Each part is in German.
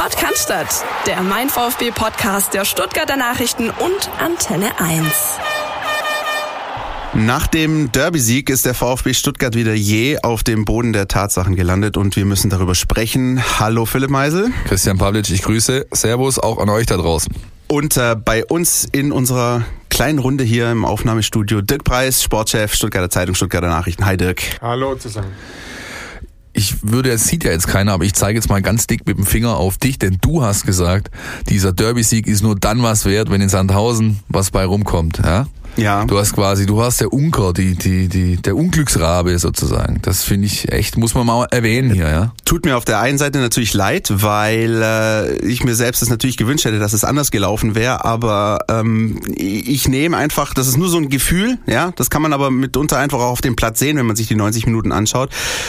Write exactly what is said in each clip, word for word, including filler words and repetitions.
Sport kann Stadt, der Mein VfB-Podcast der Stuttgarter Nachrichten und Antenne eins. Nach dem Derby-Sieg ist der VfB Stuttgart wieder je auf dem Boden der Tatsachen gelandet und wir müssen darüber sprechen. Hallo Philipp Meisel. Christian Pavlic, ich grüße. Servus auch an euch da draußen. Und äh, bei uns in unserer kleinen Runde hier im Aufnahmestudio Dirk Preis, Sportchef, Stuttgarter Zeitung, Stuttgarter Nachrichten. Hi Dirk. Hallo zusammen. Ich würde, es sieht ja jetzt keiner, aber ich zeige jetzt mal ganz dick mit dem Finger auf dich, denn du hast gesagt, dieser Derby-Sieg ist nur dann was wert, wenn in Sandhausen was bei rumkommt, ja? Ja. Du hast quasi, du hast der Unker, die, die, die, der Unglücksrabe sozusagen. Das finde ich echt, muss man mal erwähnen hier, ja. Tut mir auf der einen Seite natürlich leid, weil äh, ich mir selbst das natürlich gewünscht hätte, dass es anders gelaufen wäre, aber ähm, ich nehme einfach, das ist nur so ein Gefühl, ja, das kann man aber mitunter einfach auch auf dem Platz sehen, wenn man sich die neunzig Minuten anschaut.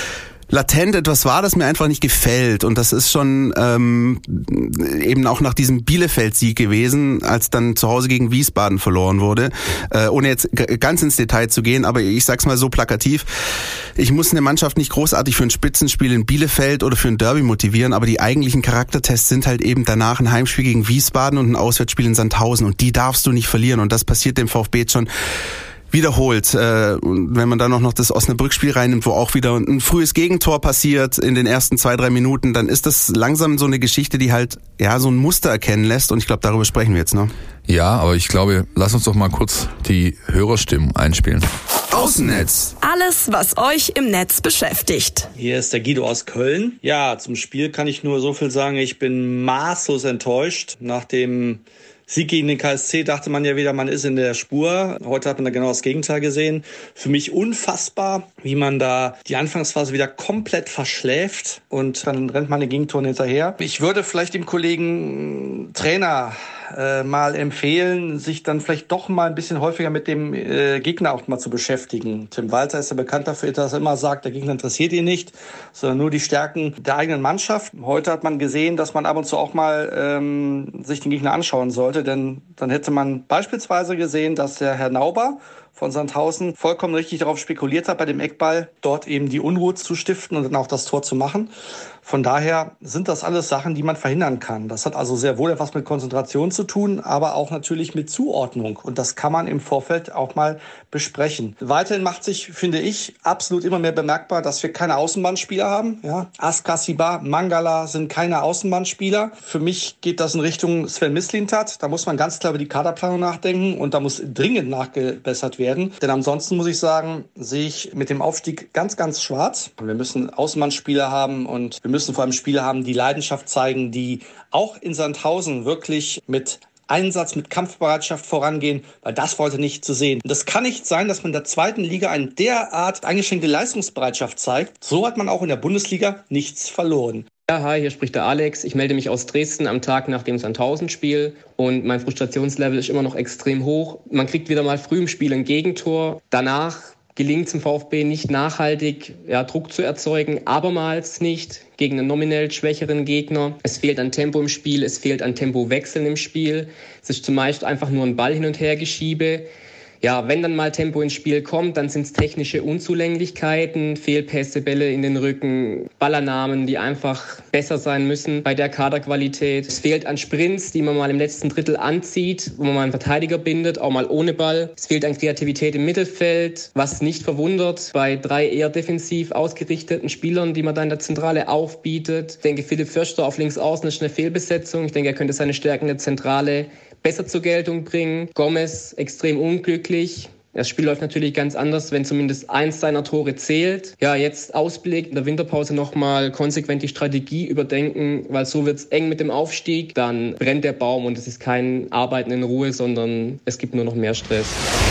Latent etwas war, das mir einfach nicht gefällt und das ist schon ähm, eben auch nach diesem Bielefeld-Sieg gewesen, als dann zu Hause gegen Wiesbaden verloren wurde, äh, ohne jetzt g- ganz ins Detail zu gehen, aber ich sag's mal so plakativ, ich muss eine Mannschaft nicht großartig für ein Spitzenspiel in Bielefeld oder für ein Derby motivieren, aber die eigentlichen Charaktertests sind halt eben danach ein Heimspiel gegen Wiesbaden und ein Auswärtsspiel in Sandhausen und die darfst du nicht verlieren und das passiert dem VfB jetzt schon wiederholt. Äh, wenn man dann auch noch das Osnabrück-Spiel reinnimmt, wo auch wieder ein frühes Gegentor passiert in den ersten zwei, drei Minuten, dann ist das langsam so eine Geschichte, die halt ja so ein Muster erkennen lässt und ich glaube, darüber sprechen wir jetzt, ne? Ja, aber ich glaube, lass uns doch mal kurz die Hörerstimmen einspielen. Außennetz. Alles, was euch im Netz beschäftigt. Hier ist der Guido aus Köln. Ja, zum Spiel kann ich nur so viel sagen. Ich bin maßlos enttäuscht. Nach dem Sieg gegen den K S C dachte man ja wieder, man ist in der Spur. Heute hat man da genau das Gegenteil gesehen. Für mich unfassbar, wie man da die Anfangsphase wieder komplett verschläft und dann rennt man den Gegentoren hinterher. Ich würde vielleicht dem Kollegen Trainer äh, mal empfehlen, sich dann vielleicht doch mal ein bisschen häufiger mit dem äh, Gegner auch mal zu beschäftigen. Tim Walter ist ja bekannt dafür, dass er immer sagt, der Gegner interessiert ihn nicht, sondern nur die Stärken der eigenen Mannschaft. Heute hat man gesehen, dass man ab und zu auch mal ähm, sich den Gegner anschauen sollte, denn dann hätte man beispielsweise gesehen, dass der Herr Nauber von Sandhausen vollkommen richtig darauf spekuliert hat, bei dem Eckball dort eben die Unruhe zu stiften und dann auch das Tor zu machen. Von daher sind das alles Sachen, die man verhindern kann. Das hat also sehr wohl etwas mit Konzentration zu tun, aber auch natürlich mit Zuordnung. Und das kann man im Vorfeld auch mal besprechen. Weiterhin macht sich, finde ich, absolut immer mehr bemerkbar, dass wir keine Außenbahnspieler haben. Ja, Askasiba, Mangala sind keine Außenbahnspieler. Für mich geht das in Richtung Sven Mislintat. Da muss man ganz klar über die Kaderplanung nachdenken und da muss dringend nachgebessert werden. Denn ansonsten muss ich sagen, sehe ich mit dem Aufstieg ganz, ganz schwarz. Wir müssen Außenbahnspieler haben und wir müssen vor allem Spieler haben, die Leidenschaft zeigen, die auch in Sandhausen wirklich mit Einsatz, mit Kampfbereitschaft vorangehen, weil das war heute nicht zu sehen. Und das kann nicht sein, dass man in der zweiten Liga eine derart eingeschränkte Leistungsbereitschaft zeigt. So hat man auch in der Bundesliga nichts verloren. Ja, hi, hier spricht der Alex. Ich melde mich aus Dresden am Tag nach dem Sandhausen-Spiel und mein Frustrationslevel ist immer noch extrem hoch. Man kriegt wieder mal früh im Spiel ein Gegentor. Danach gelingt es dem VfB nicht nachhaltig, ja, Druck zu erzeugen, abermals nicht gegen einen nominell schwächeren Gegner. Es fehlt an Tempo im Spiel, es fehlt an Tempowechseln im Spiel. Es ist zumeist einfach nur ein Ball hin und her geschiebe. Ja, wenn dann mal Tempo ins Spiel kommt, dann sind es technische Unzulänglichkeiten, Fehlpässe, Bälle in den Rücken, Ballernahmen, die einfach besser sein müssen bei der Kaderqualität. Es fehlt an Sprints, die man mal im letzten Drittel anzieht, wo man mal einen Verteidiger bindet, auch mal ohne Ball. Es fehlt an Kreativität im Mittelfeld, was nicht verwundert bei drei eher defensiv ausgerichteten Spielern, die man da in der Zentrale aufbietet. Ich denke, Philipp Förster auf links außen ist eine Fehlbesetzung. Ich denke, er könnte seine Stärken in der Zentrale besser zur Geltung bringen. Gomez extrem unglücklich. Das Spiel läuft natürlich ganz anders, wenn zumindest eins seiner Tore zählt. Ja, jetzt Ausblick, in der Winterpause nochmal konsequent die Strategie überdenken, weil so wird's eng mit dem Aufstieg. Dann brennt der Baum und es ist kein Arbeiten in Ruhe, sondern es gibt nur noch mehr Stress.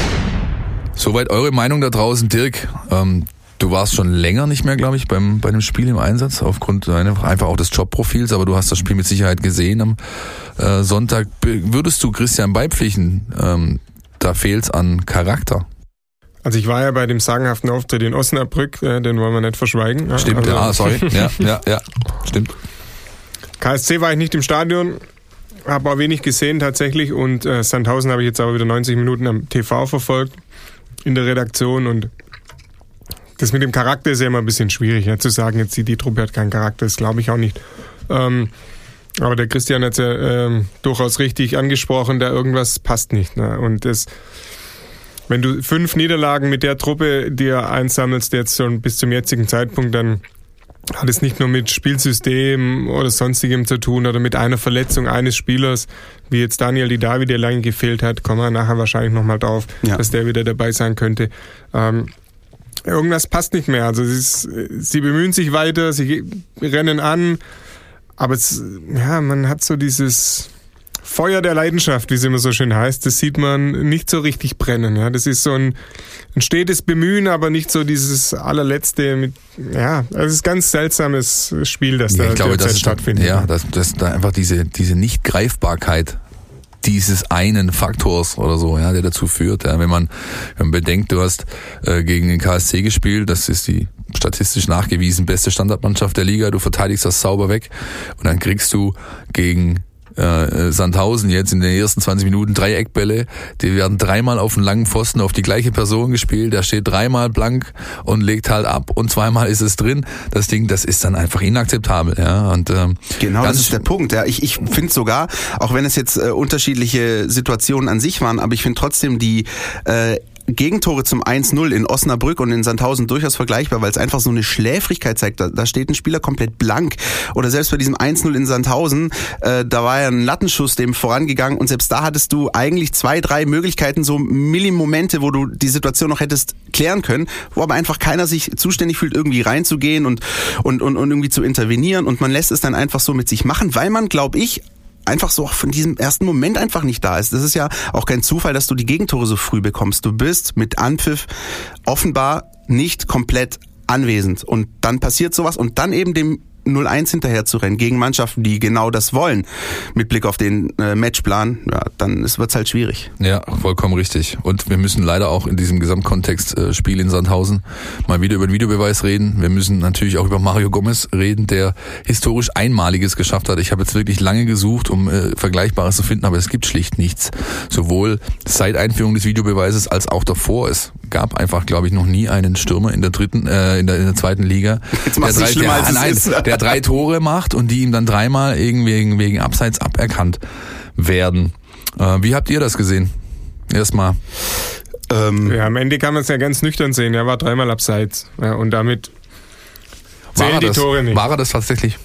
Soweit eure Meinung da draußen, Dirk. Ähm, du warst schon länger nicht mehr, glaube ich, beim bei dem Spiel im Einsatz, aufgrund einfach auch des Jobprofils, aber du hast das Spiel mit Sicherheit gesehen am äh, Sonntag. Würdest du Christian beipflichten, ähm, da fehlt's an Charakter? Also ich war ja bei dem sagenhaften Auftritt in Osnabrück, äh, den wollen wir nicht verschweigen. Stimmt, also, ja, sorry. Ja, ja, ja, stimmt. K S C war ich nicht im Stadion, habe auch wenig gesehen tatsächlich und äh, Sandhausen habe ich jetzt aber wieder neunzig Minuten am T V verfolgt in der Redaktion und das mit dem Charakter ist ja immer ein bisschen schwierig, ja, zu sagen, jetzt die, die Truppe hat keinen Charakter, das glaube ich auch nicht. Ähm, Aber der Christian hat es ja ähm, durchaus richtig angesprochen, da irgendwas passt nicht. Ne? Und das, wenn du fünf Niederlagen mit der Truppe dir einsammelst, jetzt schon bis zum jetzigen Zeitpunkt, dann hat es nicht nur mit Spielsystem oder sonstigem zu tun oder mit einer Verletzung eines Spielers, wie jetzt Daniel Didavi, der lange gefehlt hat, kommen wir nachher wahrscheinlich nochmal drauf, ja. dass der wieder dabei sein könnte. Ähm, irgendwas passt nicht mehr. Also es ist, sie bemühen sich weiter, sie rennen an, aber es, ja, man hat so dieses Feuer der Leidenschaft, wie es immer so schön heißt, das sieht man nicht so richtig brennen. Ja, das ist so ein, ein stetes Bemühen, aber nicht so dieses allerletzte. Mit, ja, es ist ein ganz seltsames Spiel, das ja, da ich glaube, derzeit das stattfindet. Ja, dass das da einfach diese diese Nicht-Greifbarkeit dieses einen Faktors oder so, ja, der dazu führt. Ja, wenn man wenn man bedenkt, du hast äh, gegen den K S C gespielt, das ist die statistisch nachgewiesen beste Standardmannschaft der Liga, du verteidigst das sauber weg und dann kriegst du gegen Äh, Sandhausen jetzt in den ersten zwanzig Minuten drei Eckbälle, die werden dreimal auf den langen Pfosten auf die gleiche Person gespielt, der steht dreimal blank und legt halt ab und zweimal ist es drin. Das Ding, das ist dann einfach inakzeptabel, ja. Und ähm, genau, das ist der Punkt. Ja, ich ich finde sogar, auch wenn es jetzt äh, unterschiedliche Situationen an sich waren, aber ich finde trotzdem die äh, Gegentore zum eins null in Osnabrück und in Sandhausen durchaus vergleichbar, weil es einfach so eine Schläfrigkeit zeigt. Da, da steht ein Spieler komplett blank. Oder selbst bei diesem eins null in Sandhausen, äh, da war ja ein Lattenschuss dem vorangegangen und selbst da hattest du eigentlich zwei, drei Möglichkeiten, so Millimomente, wo du die Situation noch hättest klären können, wo aber einfach keiner sich zuständig fühlt, irgendwie reinzugehen und, und, und, und irgendwie zu intervenieren und man lässt es dann einfach so mit sich machen, weil man, glaube ich, einfach so von diesem ersten Moment einfach nicht da ist. Das ist ja auch kein Zufall, dass du die Gegentore so früh bekommst. Du bist mit Anpfiff offenbar nicht komplett anwesend. Und dann passiert sowas und dann eben dem null eins hinterher zu rennen gegen Mannschaften, die genau das wollen, mit Blick auf den äh, Matchplan, ja, dann wird es halt schwierig. Ja, vollkommen richtig. Und wir müssen leider auch in diesem Gesamtkontext äh, Spiel in Sandhausen mal wieder über den Videobeweis reden. Wir müssen natürlich auch über Mario Gomez reden, der historisch Einmaliges geschafft hat. Ich habe jetzt wirklich lange gesucht, um äh, Vergleichbares zu finden, aber es gibt schlicht nichts. Sowohl seit Einführung des Videobeweises als auch davor. Es gab einfach, glaube ich, noch nie einen Stürmer in der dritten, äh, in der, in der zweiten Liga, jetzt machst der, du schlimmer, der, als nein, es ist. der drei Tore macht und die ihm dann dreimal irgendwie wegen Abseits aberkannt werden. Äh, wie habt ihr das gesehen? Erstmal. Ähm, Ja, am Ende kann man es ja ganz nüchtern sehen. Er war dreimal abseits. Ja, und damit War zählen er die das? Tore nicht. War er das tatsächlich?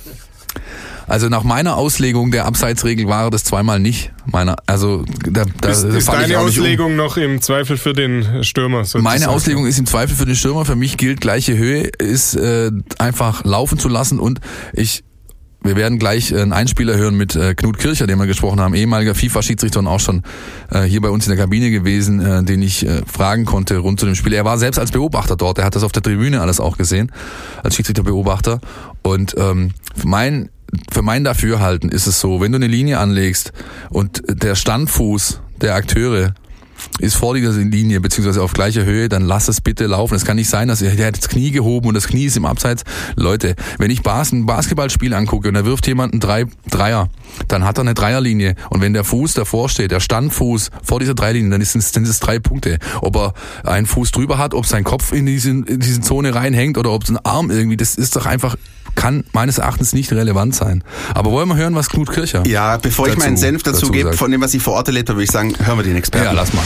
Also nach meiner Auslegung der Abseitsregel war er das zweimal nicht. Meiner, also da, da Ist, ist falle ich deine auch nicht um. Auslegung noch im Zweifel für den Stürmer? sozusagen? Meine Auslegung ist im Zweifel für den Stürmer. Für mich gilt gleiche Höhe, ist äh, einfach laufen zu lassen und ich wir werden gleich einen Einspieler hören mit äh, Knut Kircher, den wir gesprochen haben, ehemaliger FIFA-Schiedsrichter und auch schon äh, hier bei uns in der Kabine gewesen, äh, den ich äh, fragen konnte rund zu dem Spiel. Er war selbst als Beobachter dort, er hat das auf der Tribüne alles auch gesehen, als Schiedsrichterbeobachter. Und ähm, mein, für mein Dafürhalten ist es so, wenn du eine Linie anlegst und der Standfuß der Akteure ist vor dieser Linie beziehungsweise auf gleicher Höhe, dann lass es bitte laufen. Es kann nicht sein, dass er, der hat das Knie gehoben und das Knie ist im Abseits. Leute, wenn ich Bas, ein Basketballspiel angucke und da wirft jemand einen Drei, Dreier, dann hat er eine Dreierlinie und wenn der Fuß davor steht, der Standfuß vor dieser Dreierlinie, dann sind es, sind es drei Punkte. Ob er einen Fuß drüber hat, ob sein Kopf in diese, in diese Zone reinhängt oder ob es ein Arm irgendwie, das ist doch einfach, kann meines Erachtens nicht relevant sein. Aber wollen wir hören, was Knut Kircher Ja, bevor ich dazu, meinen Senf dazu, dazu gebe, sagt. von dem, was ich vor Ort erlebt habe, würde ich sagen, hören wir den Experten. Ja, lass mal.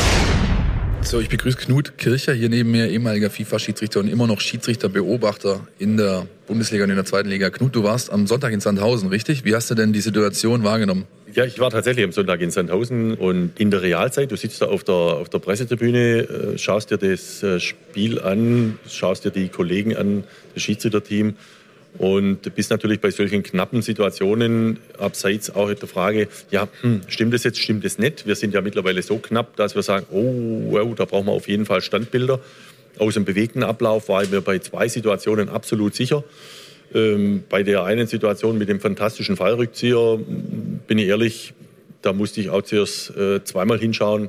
So, ich begrüße Knut Kircher, hier neben mir, ehemaliger FIFA-Schiedsrichter und immer noch Schiedsrichter-Beobachter in der Bundesliga und in der zweiten Liga. Knut, du warst am Sonntag in Sandhausen, richtig? Wie hast du denn die Situation wahrgenommen? Ja, ich war tatsächlich am Sonntag in Sandhausen und in der Realzeit, du sitzt da auf der, auf der Pressetribüne, äh, schaust dir das äh, Spiel an, schaust dir die Kollegen an, das Schiedsrichterteam und bist natürlich bei solchen knappen Situationen abseits auch in der Frage, ja, hm, stimmt das jetzt, stimmt das nicht? Wir sind ja mittlerweile so knapp, dass wir sagen, oh, wow, da brauchen wir auf jeden Fall Standbilder. Aus dem bewegten Ablauf war ich mir bei zwei Situationen absolut sicher. Ähm, bei der einen Situation mit dem fantastischen Fallrückzieher, bin ich ehrlich, da musste ich auch zuerst äh, zweimal hinschauen.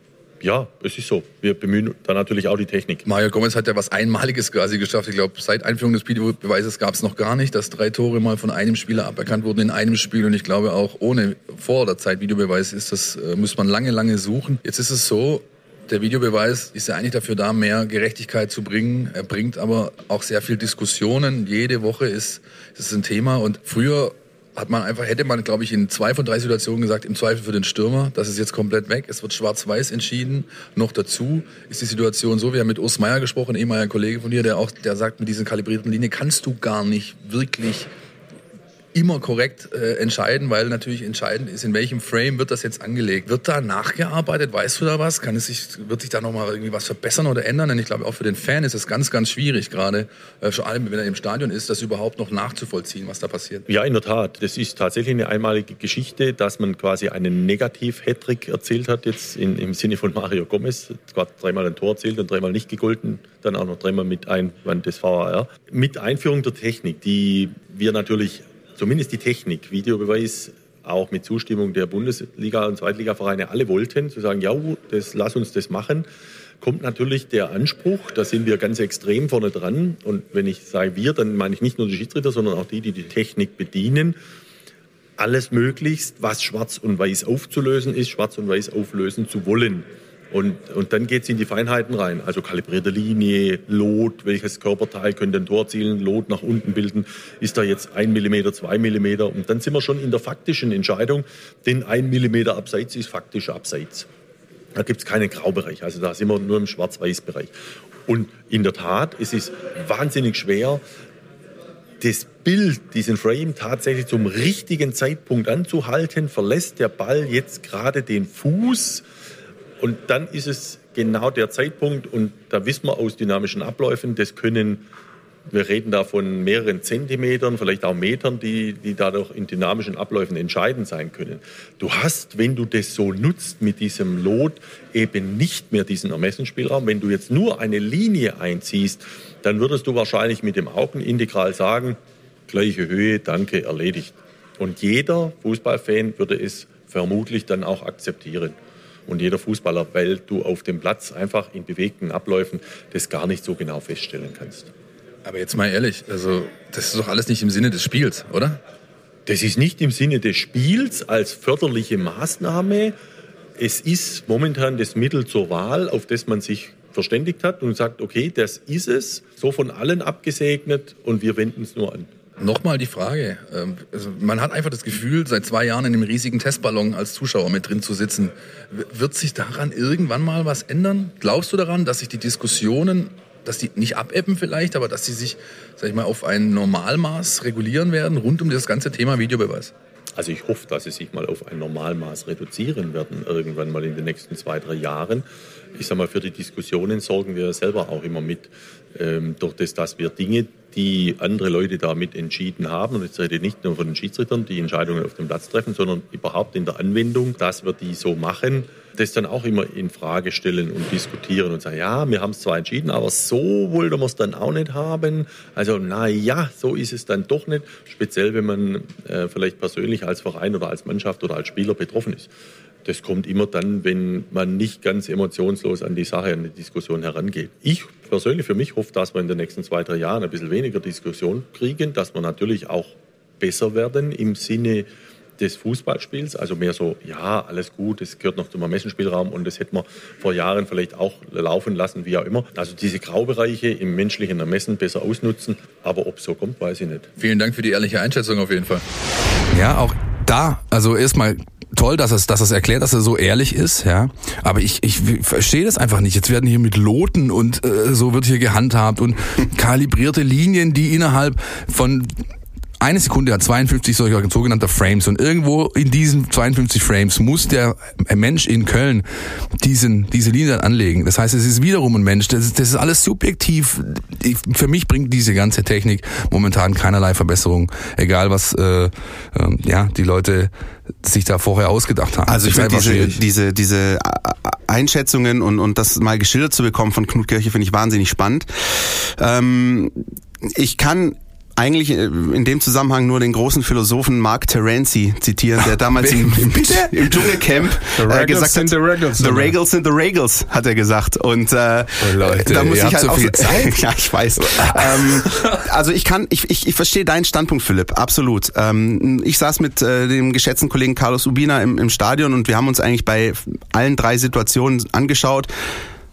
Ja, es ist so. Wir bemühen da natürlich auch die Technik. Mario Gomez hat ja was Einmaliges quasi geschafft. Ich glaube, seit Einführung des Videobeweises gab es noch gar nicht, dass drei Tore mal von einem Spieler aberkannt wurden in einem Spiel. Und ich glaube auch ohne vor der Zeit Videobeweis ist das, äh, muss man lange, lange suchen. Jetzt ist es so, der Videobeweis ist ja eigentlich dafür da, mehr Gerechtigkeit zu bringen. Er bringt aber auch sehr viel Diskussionen. Jede Woche ist es ein Thema. Und früher hat man einfach, hätte man, glaube ich, in zwei von drei Situationen gesagt, im Zweifel für den Stürmer, das ist jetzt komplett weg, es wird schwarz-weiß entschieden. Noch dazu ist die Situation so, wir haben mit Urs Meier gesprochen, ehemaliger Kollege von dir, der auch, der sagt, mit diesen kalibrierten Linien kannst du gar nicht wirklich immer korrekt äh, entscheiden, weil natürlich entscheidend ist, in welchem Frame wird das jetzt angelegt. Wird da nachgearbeitet? Weißt du da was? Kann es sich, wird sich da nochmal irgendwie was verbessern oder ändern? Denn ich glaube, auch für den Fan ist es ganz, ganz schwierig, gerade äh, vor allem, wenn er im Stadion ist, das überhaupt noch nachzuvollziehen, was da passiert. Ja, in der Tat. Das ist tatsächlich eine einmalige Geschichte, dass man quasi einen Negativ-Hattrick erzielt hat, jetzt in, im Sinne von Mario Gomez. Gerade dreimal ein Tor erzielt und dreimal nicht gegolten, dann auch noch dreimal mit Einwand des V A R. Mit Einführung der Technik, die wir natürlich zumindest die Technik, Videobeweis, auch mit Zustimmung der Bundesliga- und Zweitligavereine alle wollten, zu sagen, ja, das, lass uns das machen, kommt natürlich der Anspruch, da sind wir ganz extrem vorne dran. Und wenn ich sage wir, dann meine ich nicht nur die Schiedsrichter, sondern auch die, die die Technik bedienen, alles möglichst, was schwarz und weiß aufzulösen ist, schwarz und weiß auflösen zu wollen. Und, und dann geht es in die Feinheiten rein. Also kalibrierte Linie, Lot, welches Körperteil könnte ein Tor erzielen, Lot nach unten bilden, ist da jetzt ein Millimeter, zwei Millimeter. Und dann sind wir schon in der faktischen Entscheidung, denn ein Millimeter abseits ist faktisch abseits. Da gibt es keinen Graubereich, also da sind wir nur im Schwarz-Weiß-Bereich. Und in der Tat, es ist wahnsinnig schwer, das Bild, diesen Frame tatsächlich zum richtigen Zeitpunkt anzuhalten. Verlässt der Ball jetzt gerade den Fuß? Und dann ist es genau der Zeitpunkt, und da wissen wir aus dynamischen Abläufen, das können, wir reden da von mehreren Zentimetern, vielleicht auch Metern, die, die dadurch in dynamischen Abläufen entscheidend sein können. Du hast, wenn du das so nutzt mit diesem Lot, eben nicht mehr diesen Ermessensspielraum. Wenn du jetzt nur eine Linie einziehst, dann würdest du wahrscheinlich mit dem Augenintegral sagen, gleiche Höhe, danke, erledigt. Und jeder Fußballfan würde es vermutlich dann auch akzeptieren. Und jeder Fußballer, weil du auf dem Platz einfach in bewegten Abläufen das gar nicht so genau feststellen kannst. Aber jetzt mal ehrlich, also das ist doch alles nicht im Sinne des Spiels, oder? Das ist nicht im Sinne des Spiels als förderliche Maßnahme. Es ist momentan das Mittel zur Wahl, auf das man sich verständigt hat und sagt, okay, das ist es, so von allen abgesegnet und wir wenden es nur an. Nochmal die Frage, also man hat einfach das Gefühl, seit zwei Jahren in einem riesigen Testballon als Zuschauer mit drin zu sitzen. Wird sich daran irgendwann mal was ändern? Glaubst du daran, dass sich die Diskussionen, dass die nicht abebben vielleicht, aber dass sie sich, sag ich mal, auf ein Normalmaß regulieren werden rund um das ganze Thema Videobeweis? Also ich hoffe, dass sie sich mal auf ein Normalmaß reduzieren werden, irgendwann mal in den nächsten zwei, drei Jahren. Ich sag mal, für die Diskussionen sorgen wir selber auch immer mit, ähm, durch das, dass wir Dinge, die andere Leute damit entschieden haben, und jetzt rede ich nicht nur von den Schiedsrichtern, die Entscheidungen auf dem Platz treffen, sondern überhaupt in der Anwendung, dass wir die so machen, das dann auch immer in Frage stellen und diskutieren und sagen, ja, wir haben es zwar entschieden, aber so wollten wir es dann auch nicht haben. Also na ja, so ist es dann doch nicht, speziell wenn man äh, vielleicht persönlich als Verein oder als Mannschaft oder als Spieler betroffen ist. Das kommt immer dann, wenn man nicht ganz emotionslos an die Sache, an die Diskussion herangeht. Ich persönlich für mich hoffe, dass wir in den nächsten zwei, drei Jahren ein bisschen weniger Diskussion kriegen, dass wir natürlich auch besser werden im Sinne des Fußballspiels, also mehr so, ja, alles gut, es gehört noch zum Ermessensspielraum und das hätten wir vor Jahren vielleicht auch laufen lassen, wie auch immer. Also diese Graubereiche im menschlichen Ermessen besser ausnutzen, aber ob es so kommt, weiß ich nicht. Vielen Dank für die ehrliche Einschätzung auf jeden Fall. Ja, auch da, also erstmal toll, dass es, dass es erklärt, dass er so ehrlich ist, ja. Aber ich, ich verstehe das einfach nicht. Jetzt werden hier mit Loten und äh, so wird hier gehandhabt und kalibrierte Linien, die innerhalb von eine Sekunde hat zweiundfünfzig solcher sogenannter Frames und irgendwo in diesen zweiundfünfzig Frames muss der Mensch in Köln diesen, diese Linie dann anlegen. Das heißt, es ist wiederum ein Mensch. Das ist, das ist alles subjektiv. Für mich bringt diese ganze Technik momentan keinerlei Verbesserung, egal was äh, äh, ja die Leute sich da vorher ausgedacht haben. Also ich finde diese, diese, diese Einschätzungen und, und das mal geschildert zu bekommen von Knut Kirche finde ich wahnsinnig spannend. Ähm, ich kann eigentlich in dem Zusammenhang nur den großen Philosophen Mark Terenzi zitieren, der damals im, im, im Dschungelcamp äh, gesagt hat, the Regals, the Regals sind the Regals, hat er gesagt. Und äh, oh Leute, da muss ich halt so auch viel Zeit. Ja, ich weiß. ähm, also ich kann, ich, ich, ich verstehe deinen Standpunkt, Philipp, absolut. Ähm, ich saß mit äh, dem geschätzten Kollegen Carlos Urbina im, im Stadion und wir haben uns eigentlich bei allen drei Situationen angeschaut.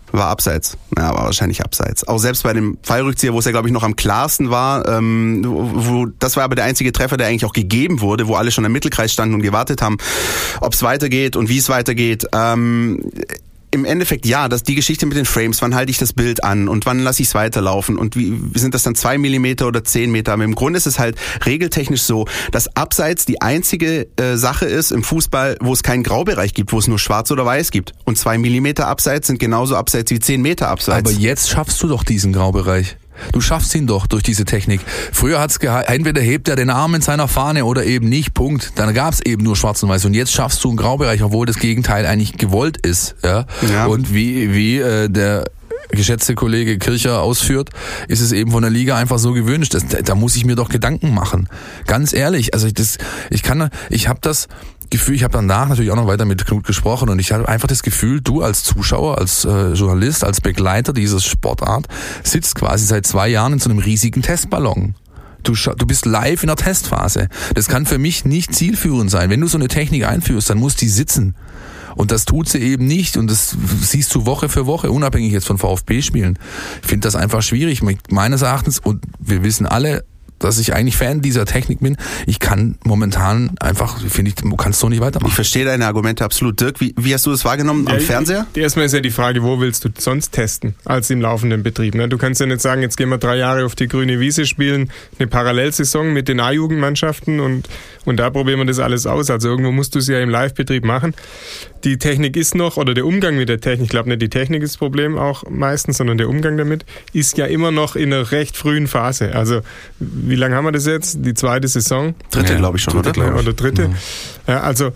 War abseits. Ja, war wahrscheinlich abseits. Auch selbst bei dem Fallrückzieher, wo es ja, glaube ich, noch am klarsten war, ähm, wo, wo, das war aber der einzige Treffer, der eigentlich auch gegeben wurde, wo alle schon im Mittelkreis standen und gewartet haben, ob es weitergeht und wie es weitergeht. Ähm, Im Endeffekt ja, dass die Geschichte mit den Frames, wann halte ich das Bild an und wann lasse ich es weiterlaufen und wie sind das dann zwei Millimeter oder zehn Meter? Aber im Grunde ist es halt regeltechnisch so, dass Abseits die einzige äh, Sache ist im Fußball, wo es keinen Graubereich gibt, wo es nur schwarz oder weiß gibt. Und zwei Millimeter Abseits sind genauso Abseits wie zehn Meter Abseits. Aber jetzt schaffst du doch diesen Graubereich. Du schaffst ihn doch durch diese Technik. Früher hat's gehe- entweder hebt er den Arm in seiner Fahne oder eben nicht, Punkt. Dann gab's eben nur schwarz und weiß. Und jetzt schaffst du einen Graubereich, obwohl das Gegenteil eigentlich gewollt ist. Ja. Ja. Und wie, wie äh, der geschätzte Kollege Kircher ausführt, ist es eben von der Liga einfach so gewünscht. Das, da, da muss ich mir doch Gedanken machen. Ganz ehrlich, also ich, das, ich kann, ich habe das Gefühl, ich habe danach natürlich auch noch weiter mit Knut gesprochen und ich habe einfach das Gefühl, du als Zuschauer, als äh, Journalist, als Begleiter dieses Sportart sitzt quasi seit zwei Jahren in so einem riesigen Testballon. Du, scha- du bist live in der Testphase. Das kann für mich nicht zielführend sein. Wenn du so eine Technik einführst, dann muss die sitzen. Und das tut sie eben nicht und das siehst du Woche für Woche, unabhängig jetzt von VfB-Spielen. Ich finde das einfach schwierig. Meines Erachtens, und wir wissen alle, dass ich eigentlich Fan dieser Technik bin. Ich kann momentan einfach, finde ich, du kannst so nicht weitermachen. Ich verstehe deine Argumente absolut. Dirk, wie, wie hast du das wahrgenommen am Ja, Fernseher? Erstmal ist ja die Frage, wo willst du sonst testen, als im laufenden Betrieb? Ne? Du kannst ja nicht sagen, jetzt gehen wir drei Jahre auf die grüne Wiese, spielen eine Parallelsaison mit den A-Jugendmannschaften und, und da probieren wir das alles aus. Also irgendwo musst du es ja im Live-Betrieb machen. Die Technik ist noch, oder der Umgang mit der Technik, ich glaube nicht die Technik ist das Problem auch meistens, sondern der Umgang damit, ist ja immer noch in einer recht frühen Phase. Also wie lange haben wir das jetzt? Die zweite Saison? Dritte, Ja, glaube ich schon, dritte, oder? glaub ich. Oder dritte. Ja. Ja, also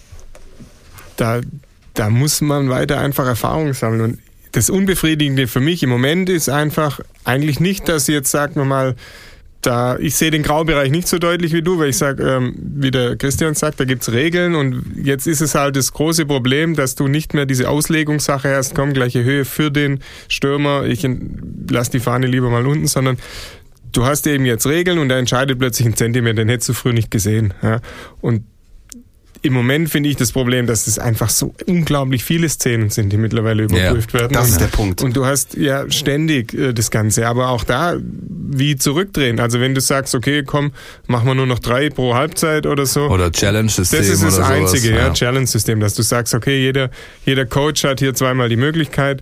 da, da muss man weiter einfach Erfahrung sammeln. Und das Unbefriedigende für mich im Moment ist einfach eigentlich nicht, dass jetzt, sagen wir mal, da, ich sehe den Graubereich nicht so deutlich wie du, weil ich sage, ähm, wie der Christian sagt, da gibt's Regeln und jetzt ist es halt das große Problem, dass du nicht mehr diese Auslegungssache hast, komm, gleiche Höhe für den Stürmer, ich lass die Fahne lieber mal unten, sondern du hast eben jetzt Regeln und da entscheidet plötzlich ein Zentimeter, den hättest du früher nicht gesehen. Ja. Und im Moment finde ich das Problem, dass es einfach so unglaublich viele Szenen sind, die mittlerweile überprüft Ja, werden. das und, ist der Punkt. Und du hast ja ständig äh, das Ganze, aber auch da wie zurückdrehen. Also wenn du sagst, okay, komm, machen wir nur noch drei pro Halbzeit oder so. Oder Challenge-System Das ist das oder sowas. Einzige, ja, ja. Challenge-System, dass du sagst, okay, jeder, jeder Coach hat hier zweimal die Möglichkeit,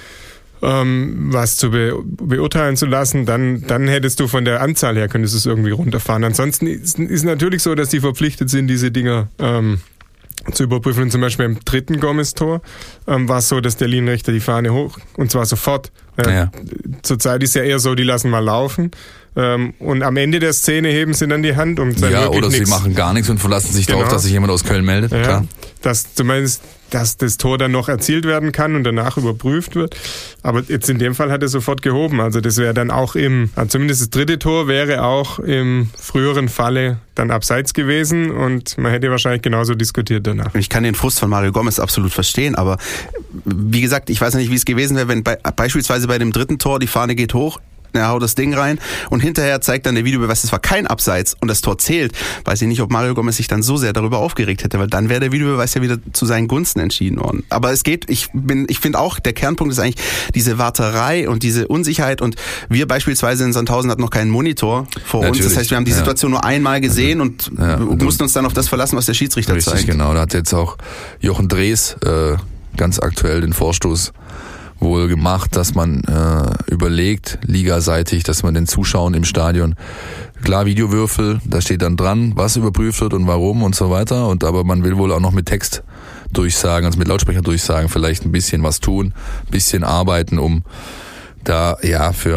ähm, was zu be- beurteilen zu lassen, dann, dann hättest du von der Anzahl her, könntest du es irgendwie runterfahren. Ansonsten ist, ist natürlich so, dass die verpflichtet sind, diese Dinger ähm, zu überprüfen. Und zum Beispiel im dritten Gomez-Tor ähm, war es so, dass der Linienrichter die Fahne hoch, und zwar sofort. Äh, Ja. Zurzeit ist ja eher so, die lassen mal laufen. Ähm, und am Ende der Szene heben sie dann die Hand, um dann Ja, wirklich oder sie nix- machen gar nichts und verlassen sich Genau. darauf, dass sich jemand aus Köln meldet. ja, Klar. dass zumindest dass das Tor dann noch erzielt werden kann und danach überprüft wird. Aber jetzt in dem Fall hat er sofort gehoben. Also das wäre dann auch im, also zumindest das dritte Tor wäre auch im früheren Falle dann abseits gewesen und man hätte wahrscheinlich genauso diskutiert danach. Ich kann den Frust von Mario Gomez absolut verstehen, aber wie gesagt, ich weiß nicht, wie es gewesen wäre, wenn bei, beispielsweise bei dem dritten Tor die Fahne geht hoch, er haut das Ding rein und hinterher zeigt dann der Videobeweis, es war kein Abseits und das Tor zählt. Weiß ich nicht, ob Mario Gomez sich dann so sehr darüber aufgeregt hätte, weil dann wäre der Videobeweis ja wieder zu seinen Gunsten entschieden worden. Aber es geht, ich bin, ich finde auch, der Kernpunkt ist eigentlich diese Warterei und diese Unsicherheit und wir beispielsweise in Sandhausen hatten noch keinen Monitor vor uns. Natürlich. Das heißt, wir haben die Ja. Situation nur einmal gesehen und Ja, und du- mussten uns dann auf das verlassen, was der Schiedsrichter Richtig, zeigt. genau. Da hat jetzt auch Jochen Drees äh, ganz aktuell den Vorstoß wohl gemacht, dass man äh, überlegt, ligaseitig, dass man den Zuschauern im Stadion, klar Videowürfel, da steht dann dran, was überprüft wird und warum und so weiter, und aber man will wohl auch noch mit Text durchsagen, also mit Lautsprecher durchsagen, vielleicht ein bisschen was tun, ein bisschen arbeiten, um da ja für,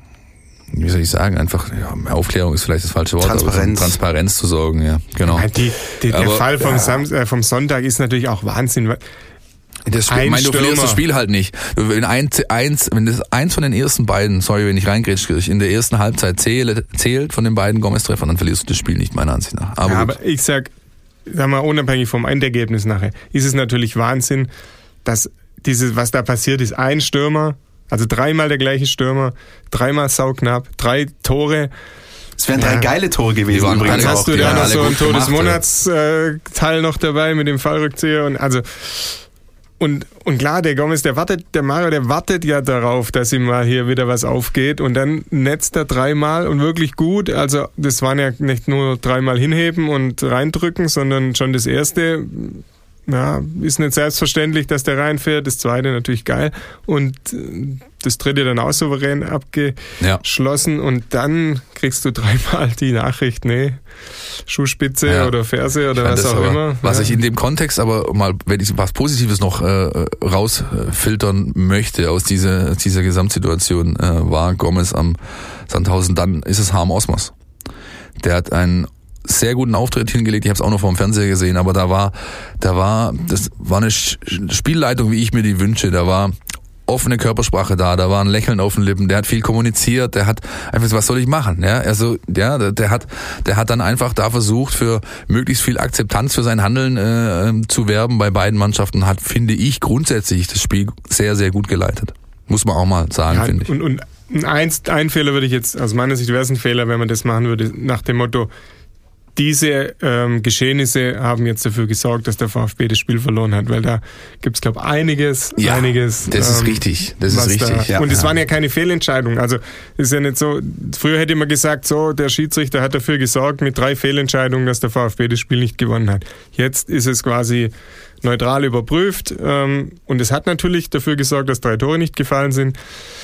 wie soll ich sagen, einfach, ja, Aufklärung ist vielleicht das falsche Wort, Transparenz. aber so Transparenz zu sorgen, ja, genau. Ja, die, die, der Aber, Fall vom, ja. Sam, äh, vom Sonntag ist natürlich auch Wahnsinn. weil- Das Spiel, Ein ich meine, du verlierst Stürmer. das Spiel halt nicht. Wenn eins, eins, wenn das eins von den ersten beiden, sorry, wenn ich reingrätsche, in der ersten Halbzeit zählt, zählt von den beiden Gomez-Treffern, dann verlierst du das Spiel nicht, meiner Ansicht nach. Aber, Ja, gut. aber ich sag, sag mal, unabhängig vom Endergebnis nachher, ist es natürlich Wahnsinn, dass dieses, was da passiert ist, ein Stürmer, also dreimal der gleiche Stürmer, dreimal sauknapp, drei Tore. Es wären drei Ja. geile Tore gewesen. Die waren übrigens alle Dann auch. hast du die da waren noch alle so gut einen gemacht, Todesmonatsteil äh, Teil noch dabei mit dem Fallrückzieher und also Und, und klar, der Gomez, der wartet, der Mario, der wartet ja darauf, dass ihm mal hier wieder was aufgeht und dann netzt er dreimal und wirklich gut. Also das waren ja nicht nur dreimal hinheben und reindrücken, sondern schon das erste, ja, ist nicht selbstverständlich, dass der reinfährt. Das zweite natürlich geil und das dritte dann auch souverän abgeschlossen ja. Und dann kriegst du dreimal die Nachricht, nee, Schuhspitze ja. oder Ferse oder was auch aber, immer. Was ja. ich in dem Kontext aber mal, wenn ich was Positives noch äh, rausfiltern möchte aus dieser, aus dieser Gesamtsituation, äh, war Gomez am Sandhausen, dann ist es Harm Osmers. Der hat einen sehr guten Auftritt hingelegt. Ich habe es auch noch vor dem Fernseher gesehen, aber da war, da war, das war eine Spielleitung, wie ich mir die wünsche. Da war offene Körpersprache da, da war ein Lächeln auf den Lippen. Der hat viel kommuniziert. Der hat einfach, was soll ich machen? Ja, also ja, der, der hat, der hat dann einfach da versucht, für möglichst viel Akzeptanz für sein Handeln äh, zu werben bei beiden Mannschaften. Hat, finde ich, grundsätzlich das Spiel sehr, sehr gut geleitet. Muss man auch mal sagen, ja, finde ich. Und, und ein, ein Fehler würde ich jetzt, aus meiner Sicht wäre es ein Fehler, wenn man das machen würde, nach dem Motto, diese ähm, Geschehnisse haben jetzt dafür gesorgt, dass der VfB das Spiel verloren hat, weil da gibt's glaube ich einiges, ja, einiges. Das ist ähm, richtig, das ist richtig. Da, ja, und es ja. waren ja keine Fehlentscheidungen. Also ist ja nicht so. Früher hätte man gesagt, so der Schiedsrichter hat dafür gesorgt mit drei Fehlentscheidungen, dass der VfB das Spiel nicht gewonnen hat. Jetzt ist es quasi neutral überprüft ähm, und es hat natürlich dafür gesorgt, dass drei Tore nicht gefallen sind.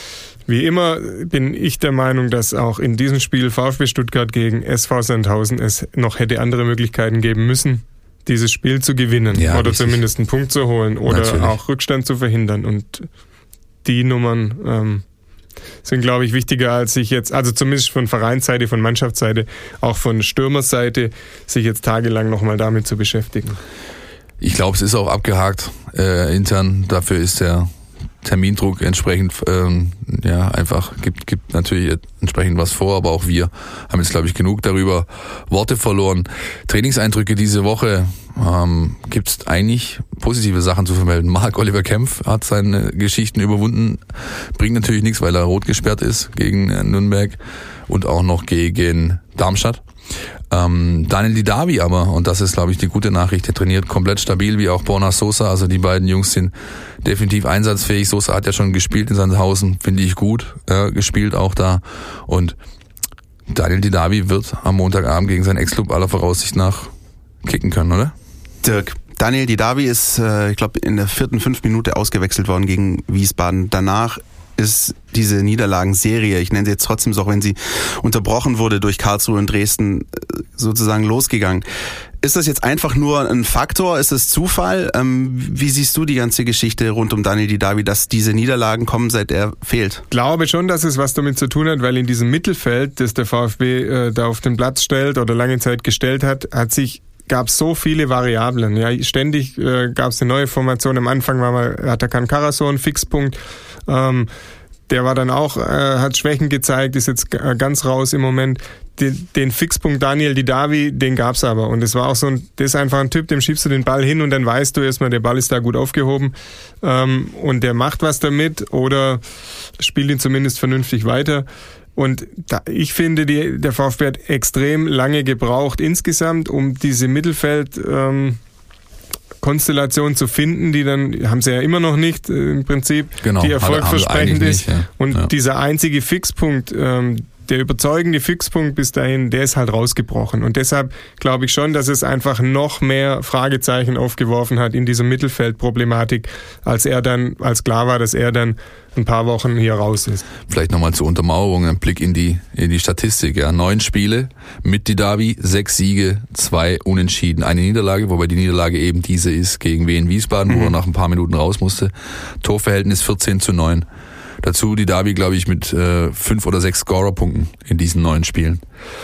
Wie immer bin ich der Meinung, dass auch in diesem Spiel VfB Stuttgart gegen S V Sandhausen es noch hätte andere Möglichkeiten geben müssen, dieses Spiel zu gewinnen ja, oder richtig. Zumindest einen Punkt zu holen oder Natürlich. Auch Rückstand zu verhindern. Und die Nummern ähm, sind, glaube ich, wichtiger, als sich jetzt, also zumindest von Vereinsseite, von Mannschaftsseite, auch von Stürmerseite, sich jetzt tagelang nochmal damit zu beschäftigen. Ich glaube, es ist auch abgehakt äh, intern. Dafür ist der Termindruck entsprechend ähm, ja einfach gibt gibt natürlich entsprechend was vor, aber auch wir haben jetzt glaube ich genug darüber Worte verloren. Trainingseindrücke diese Woche, ähm, gibt es eigentlich positive Sachen zu vermelden. Marc-Oliver Kempf hat seine Geschichten überwunden, bringt natürlich nichts, weil er rot gesperrt ist gegen Nürnberg und auch noch gegen Darmstadt. Ähm, Daniel Didavi aber, und das ist glaube ich die gute Nachricht, der trainiert komplett stabil wie auch Borna Sosa, also die beiden Jungs sind definitiv einsatzfähig. Sosa hat ja schon gespielt in Sandhausen, finde ich gut, äh, gespielt auch da und Daniel Didavi wird am Montagabend gegen seinen Ex-Club aller Voraussicht nach kicken können, oder? Dirk, Daniel Didavi ist, äh, ich glaube, in der vierten, fünften Minute ausgewechselt worden gegen Wiesbaden. Danach ist diese Niederlagenserie, ich nenne sie jetzt trotzdem so, auch wenn sie unterbrochen wurde durch Karlsruhe und Dresden, sozusagen losgegangen. Ist das jetzt einfach nur ein Faktor? Ist es Zufall? Ähm, wie siehst du die ganze Geschichte rund um Daniel Didavi, dass diese Niederlagen kommen, seit er fehlt? Ich glaube schon, dass es was damit zu tun hat, weil in diesem Mittelfeld, das der VfB äh, da auf den Platz stellt oder lange Zeit gestellt hat, hat sich gab es so viele Variablen. Ja, ständig äh, gab es eine neue Formation. Am Anfang war mal Atakan Karaso ein Fixpunkt. Ähm, der war dann auch, äh, hat Schwächen gezeigt, ist jetzt g- ganz raus im Moment. Den, den Fixpunkt Daniel Didavi, den gab's aber. Und es war auch so ein, das ist einfach ein Typ, dem schiebst du den Ball hin und dann weißt du erstmal, der Ball ist da gut aufgehoben. Ähm, und der macht was damit oder spielt ihn zumindest vernünftig weiter. Und da, ich finde, die, der VfB hat extrem lange gebraucht insgesamt, um diese Mittelfeld ähm, Konstellation zu finden, die dann, haben sie ja immer noch nicht äh, im Prinzip, genau, die erfolgversprechend ist. Nicht, ja. Und ja. dieser einzige Fixpunkt, ähm, der überzeugende Fixpunkt bis dahin, der ist halt rausgebrochen. Und deshalb glaube ich schon, dass es einfach noch mehr Fragezeichen aufgeworfen hat in dieser Mittelfeldproblematik, als er dann, als klar war, dass er dann ein paar Wochen hier raus ist. Vielleicht nochmal zur Untermauerung, ein Blick in die, in die Statistik. Ja. Neun Spiele mit Didavi, sechs Siege, zwei Unentschieden, eine Niederlage, wobei die Niederlage eben diese ist gegen Wien Wiesbaden, mhm. wo er nach ein paar Minuten raus musste. Torverhältnis vierzehn zu neun. Dazu Didavi, glaube ich, mit äh, fünf oder sechs Scorerpunkten in diesen neun Spielen.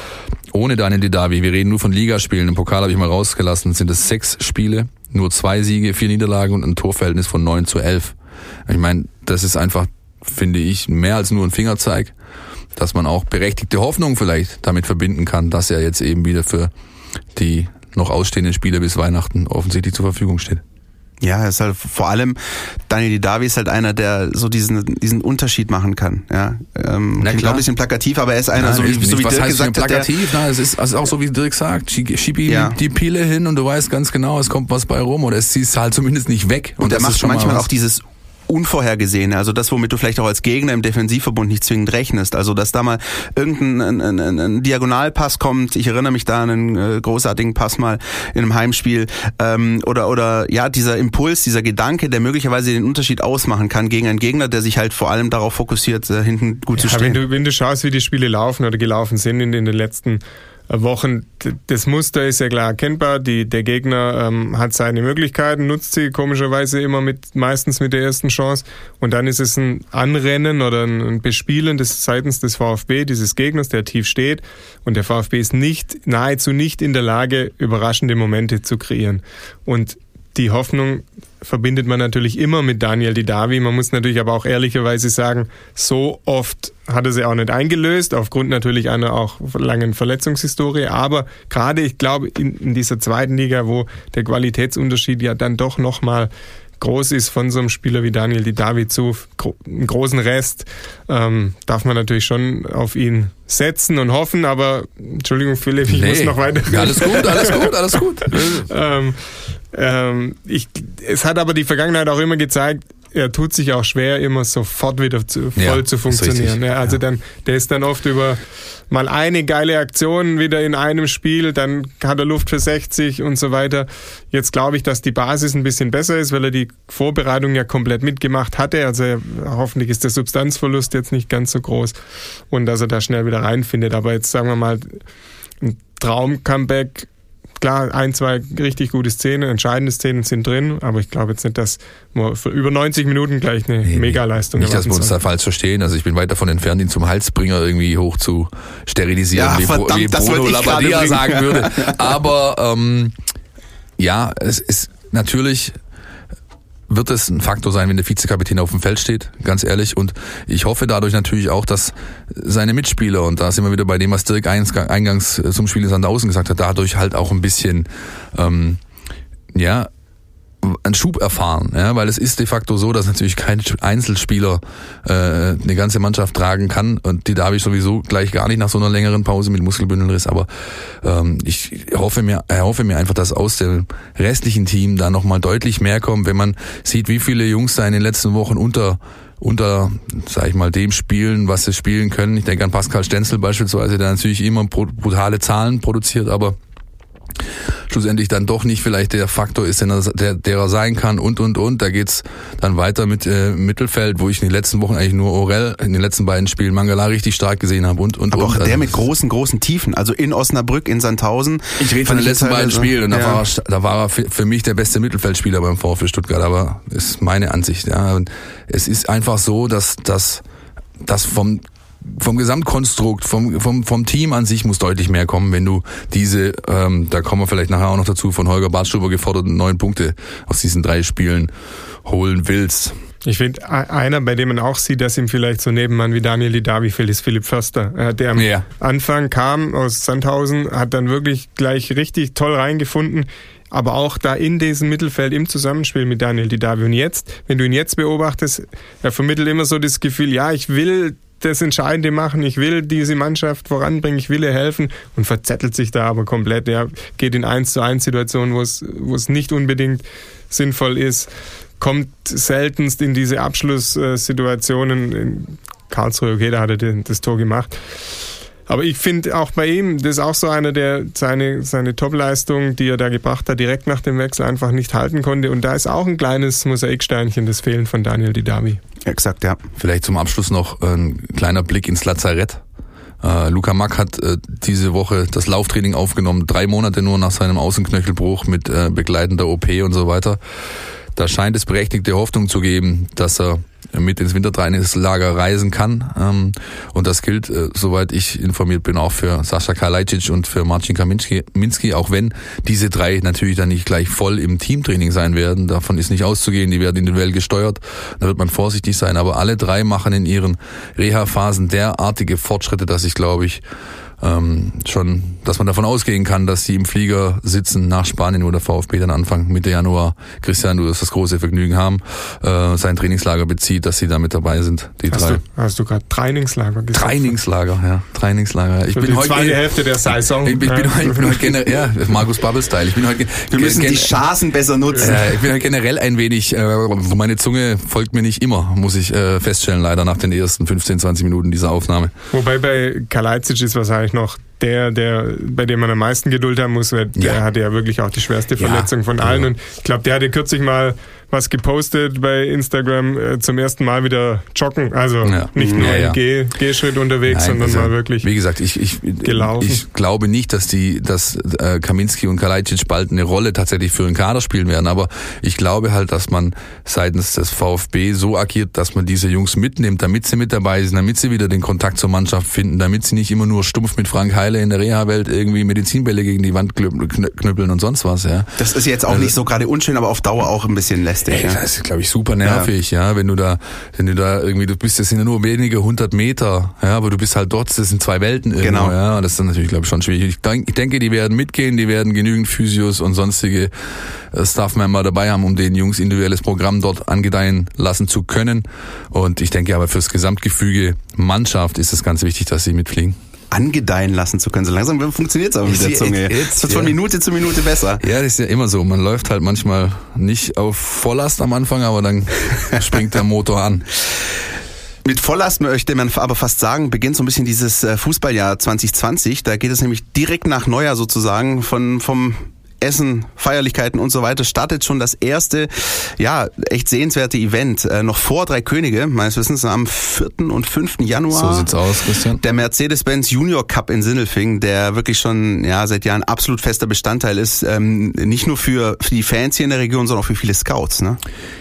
Ohne Daniel Didavi, wir reden nur von Ligaspielen, im Pokal habe ich mal rausgelassen, sind es sechs Spiele, nur zwei Siege, vier Niederlagen und ein Torverhältnis von neun zu elf. Ich meine, das ist einfach, finde ich, mehr als nur ein Fingerzeig, dass man auch berechtigte Hoffnung vielleicht damit verbinden kann, dass er jetzt eben wieder für die noch ausstehenden Spiele bis Weihnachten offensichtlich zur Verfügung steht. Ja, ist halt vor allem Daniel Didavi ist halt einer, der so diesen diesen Unterschied machen kann. Ja, ähm, klingt auch ein bisschen plakativ, aber er ist einer, Nein, so wie, so wie was Dirk heißt gesagt hat. Plakativ? Na, es ist also auch so wie Dirk sagt. Schieb ihm ja. die Pile hin und du weißt ganz genau, es kommt was bei rum oder es zieht halt zumindest nicht weg. Und, und er macht schon manchmal auch dieses Unvorhergesehene, also das, womit du vielleicht auch als Gegner im Defensivverbund nicht zwingend rechnest. Also, dass da mal irgendein ein, ein, ein, ein Diagonalpass kommt. Ich erinnere mich da an einen äh, großartigen Pass mal in einem Heimspiel. Ähm, oder, oder, ja, dieser Impuls, dieser Gedanke, der möglicherweise den Unterschied ausmachen kann gegen einen Gegner, der sich halt vor allem darauf fokussiert, äh, hinten gut ja, zu stehen. Wenn du, wenn du schaust, wie die Spiele laufen oder gelaufen sind in, in den letzten Wochen, das Muster ist ja klar erkennbar. Die, der Gegner ähm, hat seine Möglichkeiten, nutzt sie komischerweise immer mit, meistens mit der ersten Chance. Und dann ist es ein Anrennen oder ein Bespielen des seitens des VfB, dieses Gegners, der tief steht. Und der VfB ist nicht, nahezu nicht in der Lage, überraschende Momente zu kreieren. Und die Hoffnung verbindet man natürlich immer mit Daniel Didavi. Man muss natürlich aber auch ehrlicherweise sagen, so oft hat er sie auch nicht eingelöst, aufgrund natürlich einer auch langen Verletzungshistorie. Aber gerade, ich glaube, in, in dieser zweiten Liga, wo der Qualitätsunterschied ja dann doch nochmal groß ist von so einem Spieler wie Daniel Didavi zu einem großen Rest, ähm, darf man natürlich schon auf ihn setzen und hoffen, aber Entschuldigung Philipp, ich nee. muss noch weiter. Ja, alles gut, alles gut, alles gut. ähm, ähm, ich, es hat aber die Vergangenheit auch immer gezeigt, er tut sich auch schwer, immer sofort wieder zu, voll ja, zu funktionieren. Ja, also ja. dann, der ist dann oft über mal eine geile Aktion wieder in einem Spiel, dann hat er Luft für sechzig und so weiter. Jetzt glaube ich, dass die Basis ein bisschen besser ist, weil er die Vorbereitung ja komplett mitgemacht hatte. Also er, hoffentlich ist der Substanzverlust jetzt nicht ganz so groß und dass er da schnell wieder reinfindet. Aber jetzt sagen wir mal, ein Traum-Comeback. Klar, ein, zwei richtig gute Szenen, entscheidende Szenen sind drin, aber ich glaube jetzt nicht, dass wir für über neunzig Minuten gleich eine nee, Megaleistung haben. Nicht, dass wir uns da falsch verstehen. Also ich bin weit davon entfernt, ihn zum Halsbringer irgendwie hoch zu sterilisieren, ja, wie, verdammt, wie Bruno Labbadia sagen würde. Aber ähm, ja, es ist natürlich... wird es ein Faktor sein, wenn der Vizekapitän auf dem Feld steht, ganz ehrlich. Und ich hoffe dadurch natürlich auch, dass seine Mitspieler, und da sind wir wieder bei dem, was Dirk eingangs zum Spiel in Sandhausen gesagt hat, dadurch halt auch ein bisschen ähm, ja einen Schub erfahren, ja, weil es ist de facto so, dass natürlich kein Einzelspieler äh, eine ganze Mannschaft tragen kann und die darf ich sowieso gleich gar nicht nach so einer längeren Pause mit Muskelbündelriss, aber ähm, ich hoffe mir, erhoffe mir einfach, dass aus dem restlichen Team da nochmal deutlich mehr kommt, wenn man sieht, wie viele Jungs da in den letzten Wochen unter unter, sag ich mal, dem spielen, was sie spielen können. Ich denke an Pascal Stenzel beispielsweise, der natürlich immer brutale Zahlen produziert, aber schlussendlich dann doch nicht vielleicht der Faktor ist, der, der er sein kann und, und, und. Da geht's dann weiter mit äh, Mittelfeld, wo ich in den letzten Wochen eigentlich nur Orel in den letzten beiden Spielen Mangala richtig stark gesehen habe und, und, aber und. auch also der mit großen, großen Tiefen. Also in Osnabrück, in Sandhausen. Ich rede von den letzten beiden Spielen und da ja. war er, da war er für, für mich der beste Mittelfeldspieler beim VfB Stuttgart, aber ist meine Ansicht, ja. Und es ist einfach so, dass, dass, dass vom vom Gesamtkonstrukt, vom, vom, vom Team an sich muss deutlich mehr kommen, wenn du diese, ähm, da kommen wir vielleicht nachher auch noch dazu, von Holger Badstuber geforderten neun Punkte aus diesen drei Spielen holen willst. Ich finde, einer, bei dem man auch sieht, dass ihm vielleicht so Nebenmann wie Daniel Didavi fehlt, ist Philipp Förster. Der am ja. Anfang kam aus Sandhausen, hat dann wirklich gleich richtig toll reingefunden, aber auch da in diesem Mittelfeld im Zusammenspiel mit Daniel Didavi. Und jetzt, wenn du ihn jetzt beobachtest, er vermittelt immer so das Gefühl, ja, ich will das Entscheidende machen, ich will diese Mannschaft voranbringen, ich will ihr helfen und verzettelt sich da aber komplett. Er geht in eins zu eins Situationen, wo es, wo es nicht unbedingt sinnvoll ist, kommt seltenst in diese Abschlusssituationen. In Karlsruhe, okay, da hat er das Tor gemacht. Aber ich finde auch bei ihm, das ist auch so einer, der seine, seine Topleistung, die er da gebracht hat, direkt nach dem Wechsel einfach nicht halten konnte. Und da ist auch ein kleines Mosaiksteinchen, das Fehlen von Daniel Didavi. Exakt, ja. Vielleicht zum Abschluss noch ein kleiner Blick ins Lazarett. Äh, Luka Mack hat äh, diese Woche das Lauftraining aufgenommen, drei Monate nur nach seinem Außenknöchelbruch mit äh, begleitender O P und so weiter. Da scheint es berechtigte Hoffnung zu geben, dass er mit ins Wintertrainingslager reisen kann. Ähm, und das gilt, äh, soweit ich informiert bin, auch für Sascha Kalajdzic und für Marcin Kaminski, auch wenn diese drei natürlich dann nicht gleich voll im Teamtraining sein werden. Davon ist nicht auszugehen, die werden individuell gesteuert. Da wird man vorsichtig sein. Aber alle drei machen in ihren Reha-Phasen derartige Fortschritte, dass ich glaube ich, ähm, schon, dass man davon ausgehen kann, dass die im Flieger sitzen nach Spanien, wo der VfB dann Anfang Mitte Januar, Christian, du wirst das große Vergnügen haben, äh, sein Trainingslager bezieht, dass sie da mit dabei sind, die hast drei. Du, hast du gerade Trainingslager gesagt? Trainingslager, ja, Trainingslager. Ich Für bin die heute zweite Hälfte der Saison. Ich, ich bin heute, ich bin heute generell, ja, Markus Bubble-Style. Ich bin heute, Wir müssen gen- die Chancen besser nutzen. Äh, ich bin heute generell ein wenig, äh, meine Zunge folgt mir nicht immer, muss ich äh, feststellen, leider nach den ersten fünfzehn, zwanzig Minuten dieser Aufnahme. Wobei bei Kalajdzic ist wahrscheinlich noch der, der, bei dem man am meisten Geduld haben muss, weil der Ja. hatte ja wirklich auch die schwerste Ja, Verletzung von allen. genau. Und ich glaube, der hatte kürzlich mal was gepostet bei Instagram, äh, zum ersten Mal wieder joggen. Also Ja. nicht nur Ja, ja. im Geh, Gehschritt unterwegs, Nein, sondern also, mal wirklich Wie gesagt, ich, ich, gelaufen. ich glaube nicht, dass die, dass äh, Kaminski und Kalajdzic bald eine Rolle tatsächlich für den Kader spielen werden, aber ich glaube halt, dass man seitens des VfB so agiert, dass man diese Jungs mitnimmt, damit sie mit dabei sind, damit sie wieder den Kontakt zur Mannschaft finden, damit sie nicht immer nur stumpf mit Frank Heile in der Reha-Welt irgendwie Medizinbälle gegen die Wand knüppeln und sonst was, ja. Das ist jetzt auch Also, nicht so gerade unschön, aber auf Dauer auch ein bisschen lästig. Ey, Ja. das ist, glaube ich, super nervig, ja. ja, wenn du da, wenn du da irgendwie, du bist, das sind ja nur wenige hundert Meter, ja, aber du bist halt dort, das sind zwei Welten irgendwo, Genau. ja, und das ist dann natürlich, glaube ich, schon schwierig. Ich, denk, ich denke, die werden mitgehen, die werden genügend Physios und sonstige äh, Staff-Member dabei haben, um den Jungs individuelles Programm dort angedeihen lassen zu können, und ich denke aber fürs Gesamtgefüge Mannschaft ist es ganz wichtig, dass sie mitfliegen. Angedeihen lassen zu können. So langsam funktioniert es aber mit der Jetzt- Zunge. jetzt, Es wird von ja. Minute zu Minute besser. Ja, das ist ja immer so. Man läuft halt manchmal nicht auf Volllast am Anfang, aber dann springt der Motor an. Mit Volllast möchte man aber fast sagen, beginnt so ein bisschen dieses äh, Fußballjahr zwanzig zwanzig. Da geht es nämlich direkt nach Neujahr sozusagen von vom Essen, Feierlichkeiten und so weiter, startet schon das erste, ja, echt sehenswerte Event. Äh, noch vor Drei Könige, meines Wissens, am vierten und fünften Januar. So sieht's aus, Christian. Der Mercedes-Benz Junior Cup in Sindelfingen, der wirklich schon ja seit Jahren absolut fester Bestandteil ist, ähm, nicht nur für, für die Fans hier in der Region, sondern auch für viele Scouts, ne?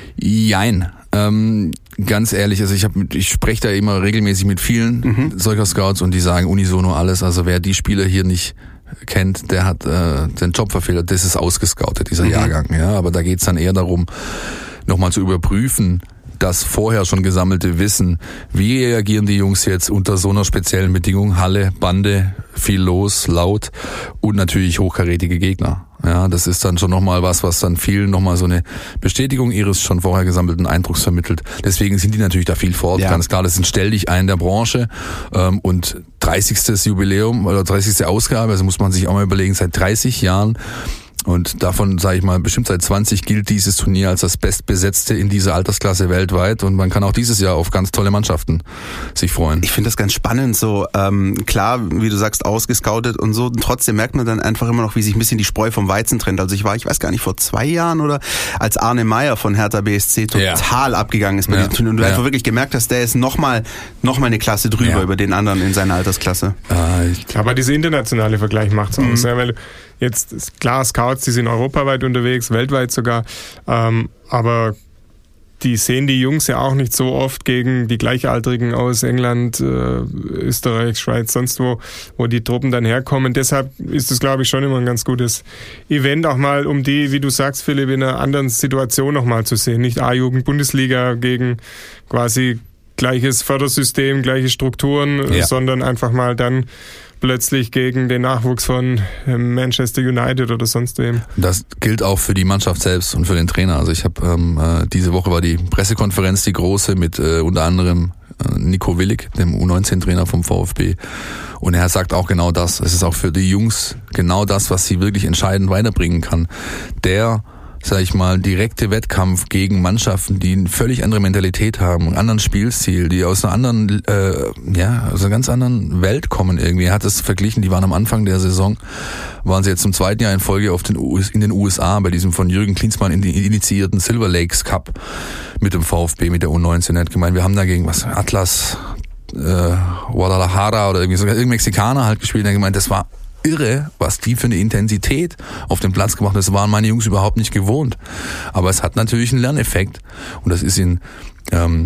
Jein. Ähm, ganz ehrlich, also ich habe, ich spreche da immer regelmäßig mit vielen Mhm. solcher Scouts und die sagen unisono alles. Also wer die Spieler hier nicht kennt, der hat äh, den Job verfehlt. Das ist ausgescoutet, dieser Mhm. Jahrgang. Ja, aber da geht's dann eher darum, nochmal zu überprüfen, das vorher schon gesammelte Wissen. Wie reagieren die Jungs jetzt unter so einer speziellen Bedingung? Halle, Bande, viel los, laut und natürlich hochkarätige Gegner. Ja, das ist dann schon nochmal was, was dann vielen nochmal so eine Bestätigung ihres schon vorher gesammelten Eindrucks vermittelt. Deswegen sind die natürlich da viel vor Ort. Ja. Ganz klar, das sind Stell dich ein der Branche. Ähm, und dreißigstes Jubiläum oder dreißigste Ausgabe, also muss man sich auch mal überlegen, seit dreißig Jahren. Und davon, sage ich mal, bestimmt seit zwanzig gilt dieses Turnier als das bestbesetzte in dieser Altersklasse weltweit. Und man kann auch dieses Jahr auf ganz tolle Mannschaften sich freuen. Ich finde das ganz spannend, so ähm, klar, wie du sagst, ausgescoutet und so. Und trotzdem merkt man dann einfach immer noch, wie sich ein bisschen die Spreu vom Weizen trennt. Also ich war, ich weiß gar nicht, vor zwei Jahren oder als Arne Meyer von Hertha B S C total Ja. abgegangen ist bei Ja. diesem Turnier. Und du Ja. einfach wirklich gemerkt hast, der ist nochmal noch mal eine Klasse drüber Ja. über den anderen in seiner Altersklasse. Äh, ich, Aber dieser internationale Vergleich macht's aus. Ja, weil jetzt ist klar, Scouts, die sind europaweit unterwegs, weltweit sogar, ähm, aber die sehen die Jungs ja auch nicht so oft gegen die Gleichaltrigen aus England, äh, Österreich, Schweiz, sonst wo, wo die Truppen dann herkommen. Deshalb ist es, glaube ich, schon immer ein ganz gutes Event, auch mal um die, wie du sagst, Philipp, in einer anderen Situation nochmal zu sehen. Nicht A-Jugend-Bundesliga gegen quasi gleiches Fördersystem, gleiche Strukturen, Ja. sondern einfach mal dann plötzlich gegen den Nachwuchs von Manchester United oder sonst wem. Das gilt auch für die Mannschaft selbst und für den Trainer. Also ich habe ähm, äh, diese Woche war die Pressekonferenz, die große, mit äh, unter anderem äh, Nico Willig, dem U neunzehn Trainer vom VfB. Und er sagt auch genau das. Es ist auch für die Jungs genau das, was sie wirklich entscheidend weiterbringen kann. Der, sag ich mal, direkte Wettkampf gegen Mannschaften, die eine völlig andere Mentalität haben, einen anderen Spielstil, die aus einer anderen, äh, ja, aus einer ganz anderen Welt kommen irgendwie. Er hat es verglichen, die waren am Anfang der Saison, waren sie jetzt zum zweiten Jahr in Folge auf den U S, in den U S A bei diesem von Jürgen Klinsmann initiierten Silver Lakes Cup mit dem VfB, mit der U neunzehn. Er hat gemeint, wir haben dagegen was, Atlas, äh, Guadalajara oder irgendwie sogar irgendein Mexikaner halt gespielt. Er hat gemeint, das war irre, was die für eine Intensität auf den Platz gemacht haben. Das waren meine Jungs überhaupt nicht gewohnt. Aber es hat natürlich einen Lerneffekt. Und das ist in ähm,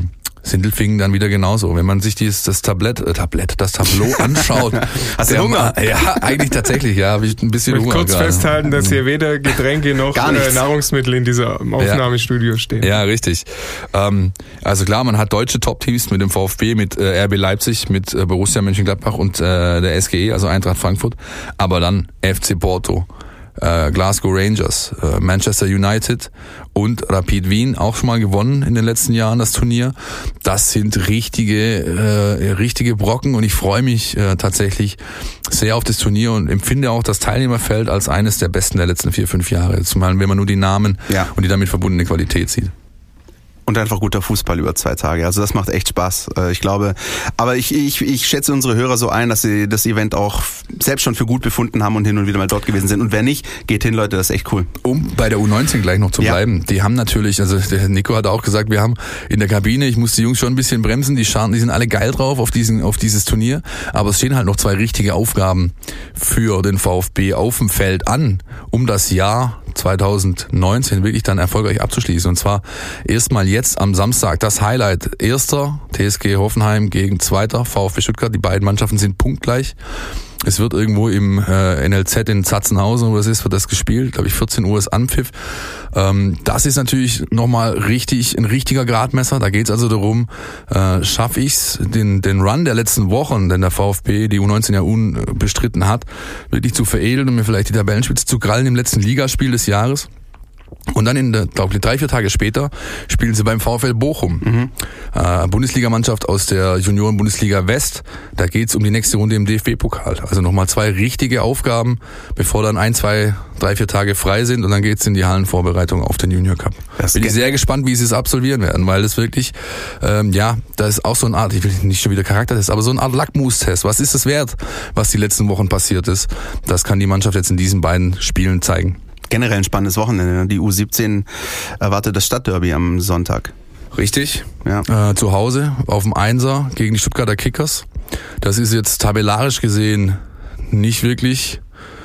Sindelfingen dann wieder genauso. Wenn man sich dieses, das Tablett, äh, Tablett, das Tableau anschaut. Hast du Hunger? Ja, eigentlich tatsächlich, ja, habe ich ein bisschen Ich möchte Hunger kurz gerade. festhalten, dass hier weder Getränke noch äh, Nahrungsmittel in diesem Aufnahmestudio stehen. Ja, richtig. Ähm, also klar, man hat deutsche Top-Teams mit dem VfB, mit äh, R B Leipzig, mit äh, Borussia Mönchengladbach und äh, der S G E, also Eintracht Frankfurt. Aber dann F C Porto, äh, Glasgow Rangers, äh, Manchester United und Rapid Wien, auch schon mal gewonnen in den letzten Jahren das Turnier. Das sind richtige, äh, richtige Brocken und ich freue mich äh, tatsächlich sehr auf das Turnier und empfinde auch das Teilnehmerfeld als eines der besten der letzten vier, fünf Jahre. Zumal wenn man nur die Namen ja. und die damit verbundene Qualität sieht. Und einfach guter Fußball über zwei Tage. Also das macht echt Spaß. Ich glaube, aber ich, ich, ich schätze unsere Hörer so ein, dass sie das Event auch selbst schon für gut befunden haben und hin und wieder mal dort gewesen sind. Und wer nicht, geht hin, Leute, das ist echt cool. Um bei der U neunzehn gleich noch zu ja. bleiben. Die haben natürlich, also der Nico hat auch gesagt, wir haben in der Kabine, ich muss die Jungs schon ein bisschen bremsen, die Scharen, die sind alle geil drauf auf diesen, auf dieses Turnier. Aber es stehen halt noch zwei richtige Aufgaben für den VfB auf dem Feld an, um das Jahr zwanzig neunzehn wirklich dann erfolgreich abzuschließen. Und zwar erstmal jetzt am Samstag das Highlight. Erster T S G Hoffenheim gegen Zweiter VfB Stuttgart. Die beiden Mannschaften sind punktgleich. Es wird irgendwo im äh, N L Z in Zatzenhausen, wo das ist, wird das gespielt. Glaube ich, vierzehn Uhr ist Anpfiff. Ähm, das ist natürlich nochmal richtig, ein richtiger Gradmesser. Da geht es also darum, äh, schaffe ich's, den, den Run der letzten Wochen, denn der VfB die U neunzehn ja unbestritten hat, wirklich zu veredeln und mir vielleicht die Tabellenspitze zu krallen im letzten Ligaspiel des Jahres. Und dann in der, glaube ich, drei, vier Tage später spielen sie beim VfL Bochum. Mhm. Äh, Bundesligamannschaft aus der Junioren-Bundesliga West. Da geht's um die nächste Runde im D F B-Pokal. Also nochmal zwei richtige Aufgaben, bevor dann ein, zwei, drei, vier Tage frei sind und dann geht's in die Hallenvorbereitung auf den Junior Cup. Das Bin ich sehr gespannt, wie sie es absolvieren werden, weil das wirklich, ähm, ja, da ist auch so eine Art, ich will nicht schon wieder Charaktertest, aber so eine Art Lackmustest. Was ist es wert, was die letzten Wochen passiert ist? Das kann die Mannschaft jetzt in diesen beiden Spielen zeigen. Generell ein spannendes Wochenende. Die U siebzehn erwartet das Stadtderby am Sonntag. Richtig. Ja. Äh, zu Hause auf dem Einser gegen die Stuttgarter Kickers. Das ist jetzt tabellarisch gesehen nicht wirklich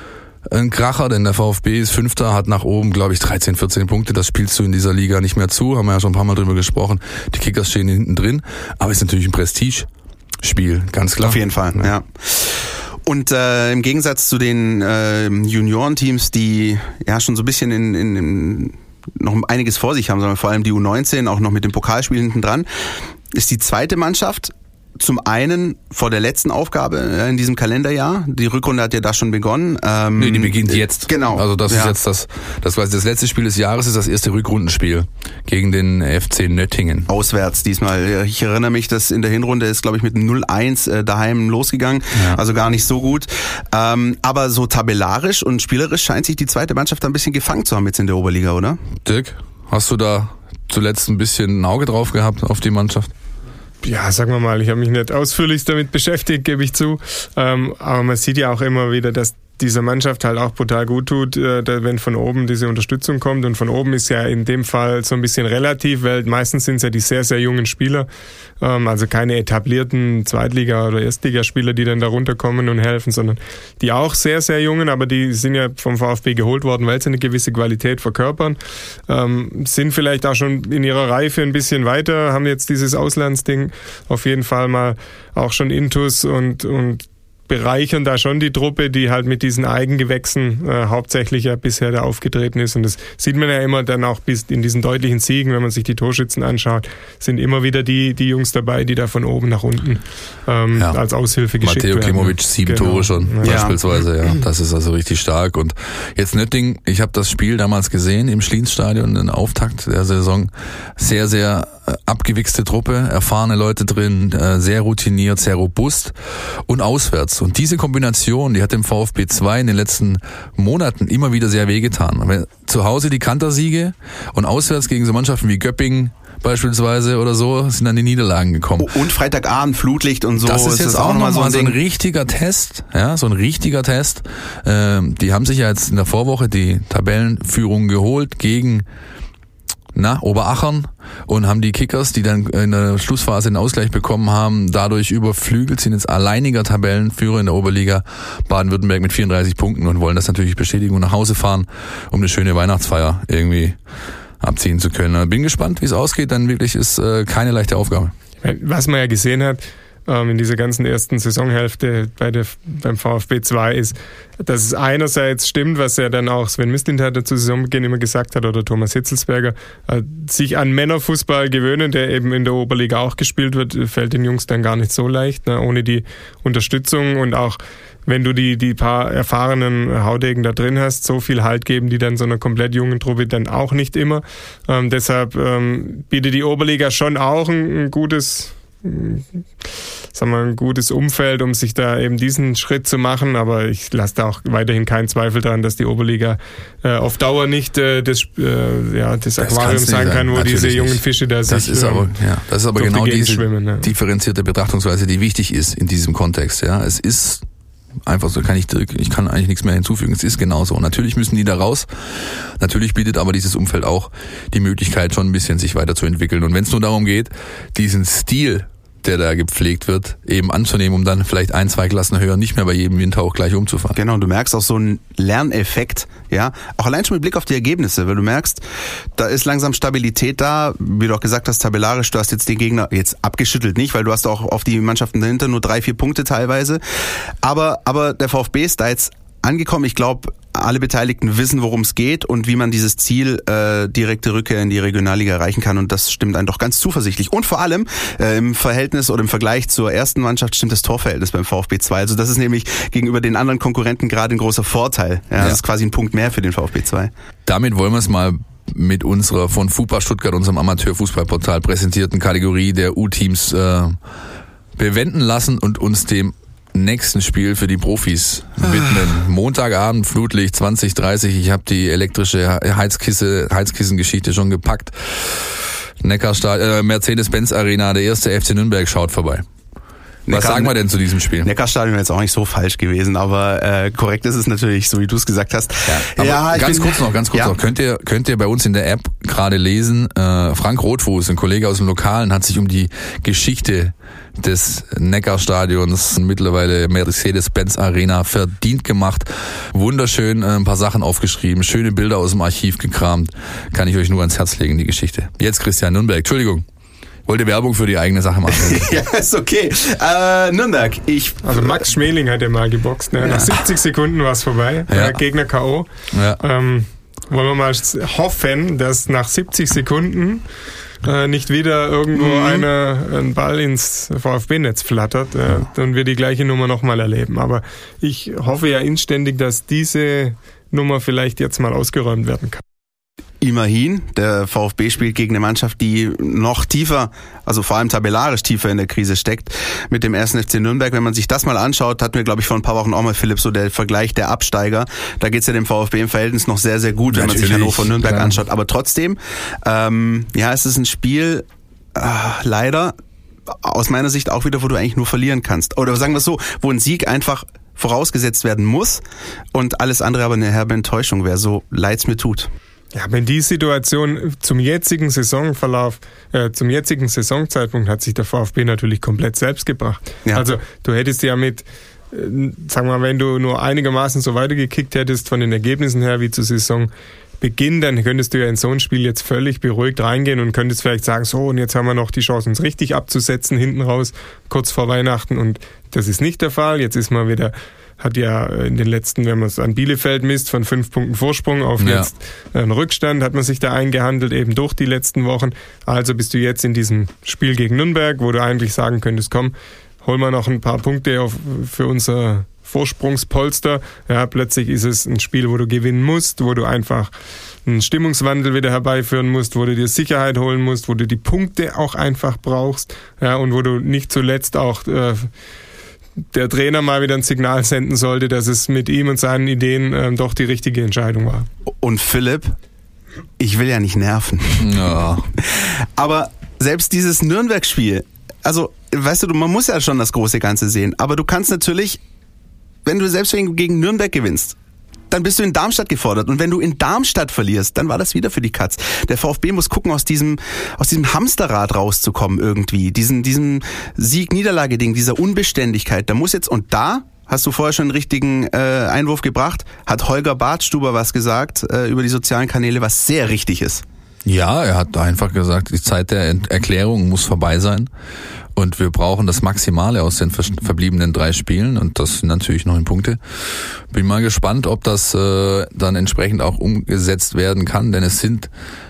ein Kracher, denn der VfB ist Fünfter, hat nach oben, glaube ich, dreizehn, vierzehn Punkte. Das spielst du in dieser Liga nicht mehr zu. Haben wir ja schon ein paar Mal drüber gesprochen. Die Kickers stehen hinten drin. Aber es ist natürlich ein Prestigespiel, ganz klar. Auf jeden Fall, ja. ja. Und äh, im Gegensatz zu den äh, Juniorenteams, die ja schon so ein bisschen in, in, in noch einiges vor sich haben, sondern vor allem die U neunzehn, auch noch mit dem Pokalspiel hinten dran, ist die zweite Mannschaft zum einen vor der letzten Aufgabe in diesem Kalenderjahr. Die Rückrunde hat ja da schon begonnen. Ähm, nee, die beginnt jetzt. Genau. Also das ja. ist jetzt das, das quasi das letzte Spiel des Jahres, ist das erste Rückrundenspiel gegen den F C Nöttingen. Auswärts diesmal. Ich erinnere mich, dass in der Hinrunde ist, glaube ich, mit null eins äh, daheim losgegangen. Ja. Also gar nicht so gut. Ähm, aber so tabellarisch und spielerisch scheint sich die zweite Mannschaft ein bisschen gefangen zu haben jetzt in der Oberliga, oder? Dirk, hast du da zuletzt ein bisschen ein Auge drauf gehabt auf die Mannschaft? Ja, sagen wir mal, ich habe mich nicht ausführlich damit beschäftigt, gebe ich zu. Ähm, aber man sieht ja auch immer wieder, dass dieser Mannschaft halt auch brutal gut tut, äh, wenn von oben diese Unterstützung kommt. Und von oben ist ja in dem Fall so ein bisschen relativ, weil meistens sind es ja die sehr, sehr jungen Spieler, ähm, also keine etablierten Zweitliga- oder Erstligaspieler, die dann da runterkommen und helfen, sondern die auch sehr, sehr jungen, aber die sind ja vom VfB geholt worden, weil sie eine gewisse Qualität verkörpern, ähm, sind vielleicht auch schon in ihrer Reife ein bisschen weiter, haben jetzt dieses Auslandsding auf jeden Fall mal auch schon Intus und, und bereichern da schon die Truppe, die halt mit diesen Eigengewächsen äh, hauptsächlich ja bisher da aufgetreten ist. Und das sieht man ja immer dann auch bis in diesen deutlichen Siegen, wenn man sich die Torschützen anschaut, sind immer wieder die die Jungs dabei, die da von oben nach unten ähm, ja. als Aushilfe geschickt Matteo werden. Klimovic, sieben genau. Tore schon ja. beispielsweise. Ja, das ist also richtig stark. Und jetzt Nöttingen, ich habe das Spiel damals gesehen im Schlienstadion, den Auftakt der Saison. Sehr, sehr äh, abgewichste Truppe, erfahrene Leute drin, äh, sehr routiniert, sehr robust und auswärts. Und diese Kombination, die hat dem VfB zwei in den letzten Monaten immer wieder sehr wehgetan. Zu Hause die Kantersiege und auswärts gegen so Mannschaften wie Göppingen beispielsweise oder so sind dann die Niederlagen gekommen. Und Freitagabend, Flutlicht und so. Das ist, ist jetzt das auch nochmal so ein, so ein richtiger Test, ja, so ein richtiger Test. Ähm, die haben sich ja jetzt in der Vorwoche die Tabellenführung geholt gegen Na, Oberachern und haben die Kickers, die dann in der Schlussphase den Ausgleich bekommen haben, dadurch überflügelt, sind jetzt alleiniger Tabellenführer in der Oberliga Baden-Württemberg mit vierunddreißig Punkten und wollen das natürlich bestätigen und nach Hause fahren, um eine schöne Weihnachtsfeier irgendwie abziehen zu können. Bin gespannt, wie es ausgeht, denn wirklich ist äh, keine leichte Aufgabe. Was man ja gesehen hat, in dieser ganzen ersten Saisonhälfte bei der, beim VfB zwei ist, dass es einerseits stimmt, was ja dann auch Sven Mislintat zu Saisonbeginn immer gesagt hat, oder Thomas Hitzelsberger, sich an Männerfußball gewöhnen, der eben in der Oberliga auch gespielt wird, fällt den Jungs dann gar nicht so leicht, ne, ohne die Unterstützung, und auch wenn du die, die paar erfahrenen Haudegen da drin hast, so viel Halt geben die dann so einer komplett jungen Truppe dann auch nicht immer. Ähm, deshalb ähm, bietet die Oberliga schon auch ein, ein gutes sagen wir, ein gutes Umfeld, um sich da eben diesen Schritt zu machen, aber ich lasse da auch weiterhin keinen Zweifel daran, dass die Oberliga äh, auf Dauer nicht äh, das, äh, ja, das, das Aquarium sein kann, wo diese jungen nicht. Fische da das sich ist aber, ja, das ist aber genau die diese schwimmen, ja. differenzierte Betrachtungsweise, die wichtig ist in diesem Kontext. Ja, es ist einfach so, kann ich, ich kann eigentlich nichts mehr hinzufügen. Es ist genauso. Natürlich müssen die da raus. Natürlich bietet aber dieses Umfeld auch die Möglichkeit, schon ein bisschen sich weiterzuentwickeln. Und wenn es nur darum geht, diesen Stil, der da gepflegt wird, eben anzunehmen, um dann vielleicht ein, zwei Klassen höher nicht mehr bei jedem Winter auch gleich umzufahren. Genau, und du merkst auch so einen Lerneffekt, ja, auch allein schon mit Blick auf die Ergebnisse, weil du merkst, da ist langsam Stabilität da, wie du auch gesagt hast, tabellarisch, du hast jetzt den Gegner jetzt abgeschüttelt nicht, weil du hast auch auf die Mannschaften dahinter nur drei, vier Punkte teilweise, aber, aber der VfB ist da jetzt angekommen. Ich glaube, alle Beteiligten wissen, worum es geht und wie man dieses Ziel äh, direkte Rückkehr in die Regionalliga erreichen kann, und das stimmt einen doch ganz zuversichtlich. Und vor allem äh, im Verhältnis oder im Vergleich zur ersten Mannschaft stimmt das Torverhältnis beim VfB zwei. Also das ist nämlich gegenüber den anderen Konkurrenten gerade ein großer Vorteil. Ja, ja. Das ist quasi ein Punkt mehr für den VfB zwei. Damit wollen wir es mal mit unserer von FUPA Stuttgart, unserem Amateurfußballportal, präsentierten Kategorie der U-Teams äh, bewenden lassen und uns dem nächsten Spiel für die Profis widmen. Montagabend, Flutlicht, zwanzig dreißig. Ich habe die elektrische Heizkisse, Heizkissengeschichte schon gepackt. Neckarstadion, äh, Mercedes-Benz Arena, der erste F C Nürnberg schaut vorbei. Was Neckar, sagen wir denn zu diesem Spiel? Neckarstadion wäre jetzt auch nicht so falsch gewesen, aber äh, korrekt ist es natürlich, so wie du es gesagt hast. Ja, aber ja, ganz bin, kurz noch, ganz kurz ja. noch. Könnt ihr, könnt ihr bei uns in der App gerade lesen, äh, Frank Rothfuß, ein Kollege aus dem Lokalen, hat sich um die Geschichte des Neckarstadions, mittlerweile Mercedes-Benz Arena, verdient gemacht. Wunderschön, äh, ein paar Sachen aufgeschrieben, schöne Bilder aus dem Archiv gekramt. Kann ich euch nur ans Herz legen, die Geschichte. Jetzt Christian Nürnberg, Entschuldigung. Wollte Werbung für die eigene Sache machen. Ja, ist okay. Äh, Nürnberg, ich... Also Max Schmeling hat ja mal geboxt. Ne? Ja. Nach siebzig Sekunden war es vorbei. Ja. Gegner K O. Ja. Ähm, wollen wir mal hoffen, dass nach siebzig Sekunden äh, nicht wieder irgendwo mhm. einer, ein Ball ins VfB-Netz flattert äh, ja. und wir die gleiche Nummer nochmal erleben. Aber ich hoffe ja inständig, dass diese Nummer vielleicht jetzt mal ausgeräumt werden kann. Immerhin, der VfB spielt gegen eine Mannschaft, die noch tiefer, also vor allem tabellarisch tiefer in der Krise steckt, mit dem ersten F C Nürnberg. Wenn man sich das mal anschaut, hatten wir, glaube ich, vor ein paar Wochen auch mal, Philipp, so der Vergleich der Absteiger. Da geht's ja dem VfB im Verhältnis noch sehr, sehr gut, wenn Natürlich, man sich Hannover und Nürnberg klar. anschaut. Aber trotzdem, ähm, ja, es ist ein Spiel, äh, leider, aus meiner Sicht auch wieder, wo du eigentlich nur verlieren kannst. Oder sagen wir es so, wo ein Sieg einfach vorausgesetzt werden muss und alles andere aber eine herbe Enttäuschung wäre, so leid's mir tut. Ja, wenn die Situation zum jetzigen Saisonverlauf, äh, zum jetzigen Saisonzeitpunkt hat sich der VfB natürlich komplett selbst gebracht. Ja. Also du hättest ja mit, äh, sagen wir mal, wenn du nur einigermaßen so weitergekickt hättest von den Ergebnissen her wie zu Saisonbeginn, dann könntest du ja in so ein Spiel jetzt völlig beruhigt reingehen und könntest vielleicht sagen, so, und jetzt haben wir noch die Chance, uns richtig abzusetzen hinten raus, kurz vor Weihnachten, und das ist nicht der Fall. Jetzt ist mal wieder... hat ja in den letzten, wenn man es an Bielefeld misst, von fünf Punkten Vorsprung auf ja. jetzt einen Rückstand, hat man sich da eingehandelt, eben durch die letzten Wochen. Also bist du jetzt in diesem Spiel gegen Nürnberg, wo du eigentlich sagen könntest, komm, hol mal noch ein paar Punkte auf, für unser Vorsprungspolster. Ja, plötzlich ist es ein Spiel, wo du gewinnen musst, wo du einfach einen Stimmungswandel wieder herbeiführen musst, wo du dir Sicherheit holen musst, wo du die Punkte auch einfach brauchst, ja, und wo du nicht zuletzt auch äh, der Trainer mal wieder ein Signal senden sollte, dass es mit ihm und seinen Ideen ähm, doch die richtige Entscheidung war. Und Philipp, ich will ja nicht nerven. Ja. Aber selbst dieses Nürnberg-Spiel, also weißt du, man muss ja schon das große Ganze sehen, aber du kannst natürlich, wenn du selbst gegen Nürnberg gewinnst, dann bist du in Darmstadt gefordert. Und wenn du in Darmstadt verlierst, dann war das wieder für die Katz. Der VfB muss gucken, aus diesem, aus diesem Hamsterrad rauszukommen irgendwie. Diesen, diesen Sieg-Niederlage-Ding, dieser Unbeständigkeit. Da muss jetzt, und da hast du vorher schon einen richtigen äh, Einwurf gebracht, hat Holger Badstuber was gesagt äh, über die sozialen Kanäle, was sehr richtig ist. Ja, er hat einfach gesagt, die Zeit der Erklärung muss vorbei sein und wir brauchen das Maximale aus den verbliebenen drei Spielen und das sind natürlich neun Punkte. Bin mal gespannt, ob das äh, dann entsprechend auch umgesetzt werden kann, denn es sind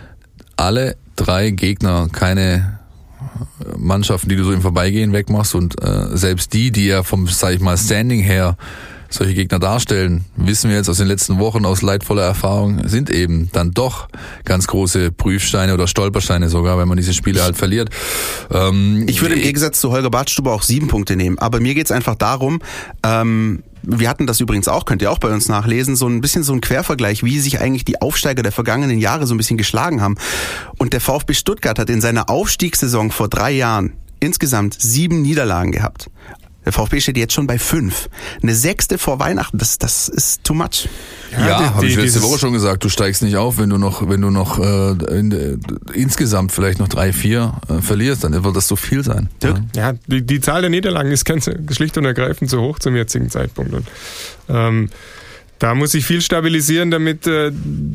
alle drei Gegner keine Mannschaften, die du so im Vorbeigehen wegmachst und äh, selbst die, die ja vom, sag ich mal, Standing her solche Gegner darstellen, wissen wir jetzt aus den letzten Wochen aus leidvoller Erfahrung, sind eben dann doch ganz große Prüfsteine oder Stolpersteine sogar, wenn man diese Spiele halt verliert. Ähm, ich würde im Gegensatz zu Holger Badstuber auch sieben Punkte nehmen, aber mir geht's einfach darum, ähm, wir hatten das übrigens auch, könnt ihr auch bei uns nachlesen, so ein bisschen so ein Quervergleich, wie sich eigentlich die Aufsteiger der vergangenen Jahre so ein bisschen geschlagen haben. Und der VfB Stuttgart hat in seiner Aufstiegssaison vor drei Jahren insgesamt sieben Niederlagen gehabt. Der VfB steht jetzt schon bei fünf. Eine sechste vor Weihnachten, das, das ist too much. Ja, ja habe ich letzte Woche schon gesagt, du steigst nicht auf, wenn du noch, wenn du noch äh, in, äh, insgesamt vielleicht noch drei, vier äh, verlierst, dann wird das so viel sein. Ja, ja die, die Zahl der Niederlagen ist ganz schlicht und ergreifend zu hoch zum jetzigen Zeitpunkt. Und, ähm, da muss sich viel stabilisieren, damit äh,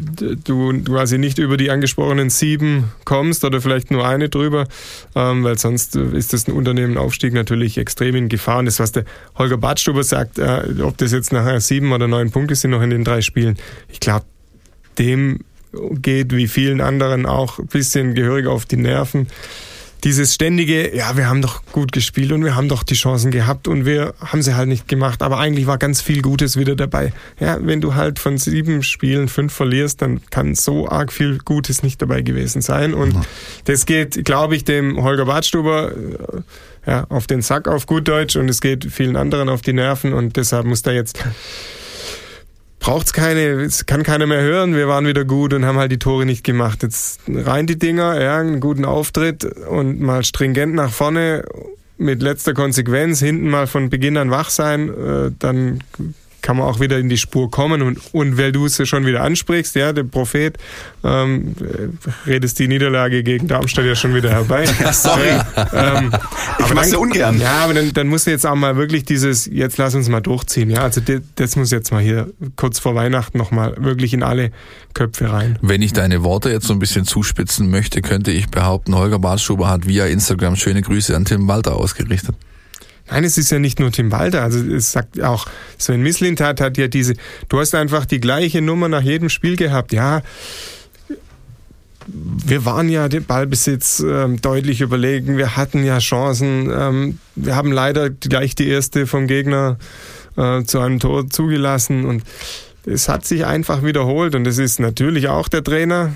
du quasi nicht über die angesprochenen sieben kommst oder vielleicht nur eine drüber, ähm, weil sonst ist das ein Unternehmen-Aufstieg natürlich extrem in Gefahr. Und das, was der Holger Badstuber sagt, äh, ob das jetzt nachher sieben oder neun Punkte sind noch in den drei Spielen, ich glaube, dem geht wie vielen anderen auch ein bisschen gehörig auf die Nerven. Dieses ständige, ja, wir haben doch gut gespielt und wir haben doch die Chancen gehabt und wir haben sie halt nicht gemacht, aber eigentlich war ganz viel Gutes wieder dabei. Ja, wenn du halt von sieben Spielen fünf verlierst, dann kann so arg viel Gutes nicht dabei gewesen sein und mhm. das geht, glaube ich, dem Holger Badstuber ja, auf den Sack auf gut Deutsch und es geht vielen anderen auf die Nerven und deshalb muss da jetzt braucht's keine, es kann keiner mehr hören, wir waren wieder gut und haben halt die Tore nicht gemacht. Jetzt rein die Dinger, ja, einen guten Auftritt und mal stringent nach vorne mit letzter Konsequenz, hinten mal von Beginn an wach sein, äh, dann kann man auch wieder in die Spur kommen und, und weil du es ja schon wieder ansprichst, ja, der Prophet, ähm, redest die Niederlage gegen Darmstadt ja schon wieder herbei. Ja, sorry. ähm, ich aber mach's ja ungern. Ja, aber dann, dann musst du jetzt auch mal wirklich dieses, jetzt lass uns mal durchziehen, ja, also das, das muss jetzt mal hier kurz vor Weihnachten nochmal wirklich in alle Köpfe rein. Wenn ich deine Worte jetzt so ein bisschen zuspitzen möchte, könnte ich behaupten, Holger Badstuber hat via Instagram schöne Grüße an Tim Walter ausgerichtet. Nein, es ist ja nicht nur Tim Walter, also es sagt auch, Sven Mislintat hat ja diese, du hast einfach die gleiche Nummer nach jedem Spiel gehabt, ja, wir waren ja den Ballbesitz ähm, deutlich überlegen, wir hatten ja Chancen, ähm, wir haben leider gleich die erste vom Gegner äh, zu einem Tor zugelassen und es hat sich einfach wiederholt und es ist natürlich auch der Trainer,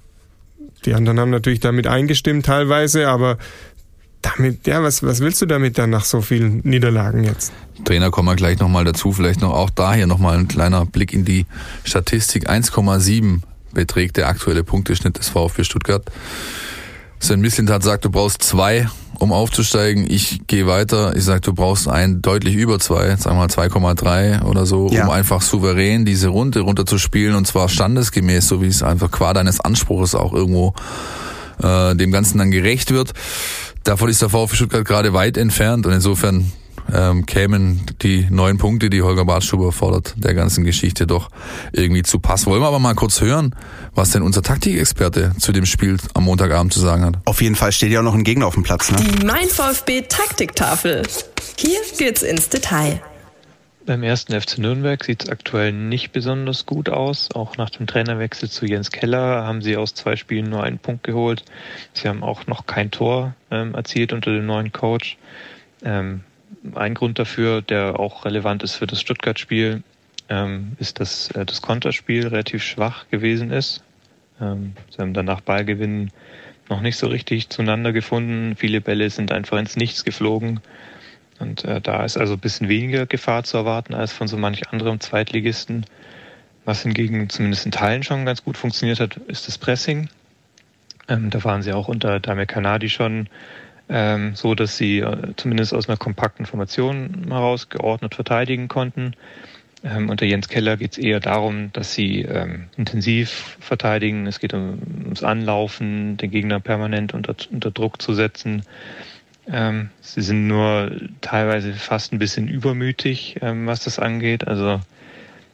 die anderen haben natürlich damit eingestimmt teilweise, aber damit, ja, was, was willst du damit dann nach so vielen Niederlagen jetzt? Trainer, kommen wir gleich nochmal dazu, vielleicht noch auch daher nochmal ein kleiner Blick in die Statistik. eins Komma sieben beträgt der aktuelle Punkteschnitt des VfB Stuttgart. Sven Mislintat sagt, du brauchst zwei, um aufzusteigen. Ich gehe weiter, ich sage, du brauchst einen deutlich über zwei, sagen wir mal zwei Komma drei oder so, ja. um einfach souverän diese Runde runterzuspielen und zwar standesgemäß, so wie es einfach qua deines Anspruchs auch irgendwo äh, dem Ganzen dann gerecht wird. Davon ist der VfB Stuttgart gerade weit entfernt und insofern ähm, kämen die neun Punkte, die Holger Badstuber fordert, der ganzen Geschichte doch irgendwie zu Pass. Wollen wir aber mal kurz hören, was denn unser Taktikexperte zu dem Spiel am Montagabend zu sagen hat. Auf jeden Fall steht ja auch noch ein Gegner auf dem Platz. Ne? Die Mein VfB Taktiktafel. Hier geht's ins Detail. Beim ersten F C Nürnberg sieht es aktuell nicht besonders gut aus. Auch nach dem Trainerwechsel zu Jens Keller haben sie aus zwei Spielen nur einen Punkt geholt. Sie haben auch noch kein Tor ähm, erzielt unter dem neuen Coach. Ähm, ein Grund dafür, der auch relevant ist für das Stuttgart-Spiel, ähm, ist, dass äh, das Konterspiel relativ schwach gewesen ist. Ähm, sie haben danach Ballgewinnen noch nicht so richtig zueinander gefunden. Viele Bälle sind einfach ins Nichts geflogen. Und äh, da ist also ein bisschen weniger Gefahr zu erwarten als von so manch anderem Zweitligisten. Was hingegen zumindest in Teilen schon ganz gut funktioniert hat, ist das Pressing. Ähm, da waren sie auch unter Damir Kanadi schon ähm, so, dass sie äh, zumindest aus einer kompakten Formation heraus geordnet verteidigen konnten. Ähm, unter Jens Keller geht es eher darum, dass sie ähm, intensiv verteidigen. Es geht um, ums Anlaufen, den Gegner permanent unter, unter Druck zu setzen. Ähm, sie sind nur teilweise fast ein bisschen übermütig, ähm, was das angeht. Also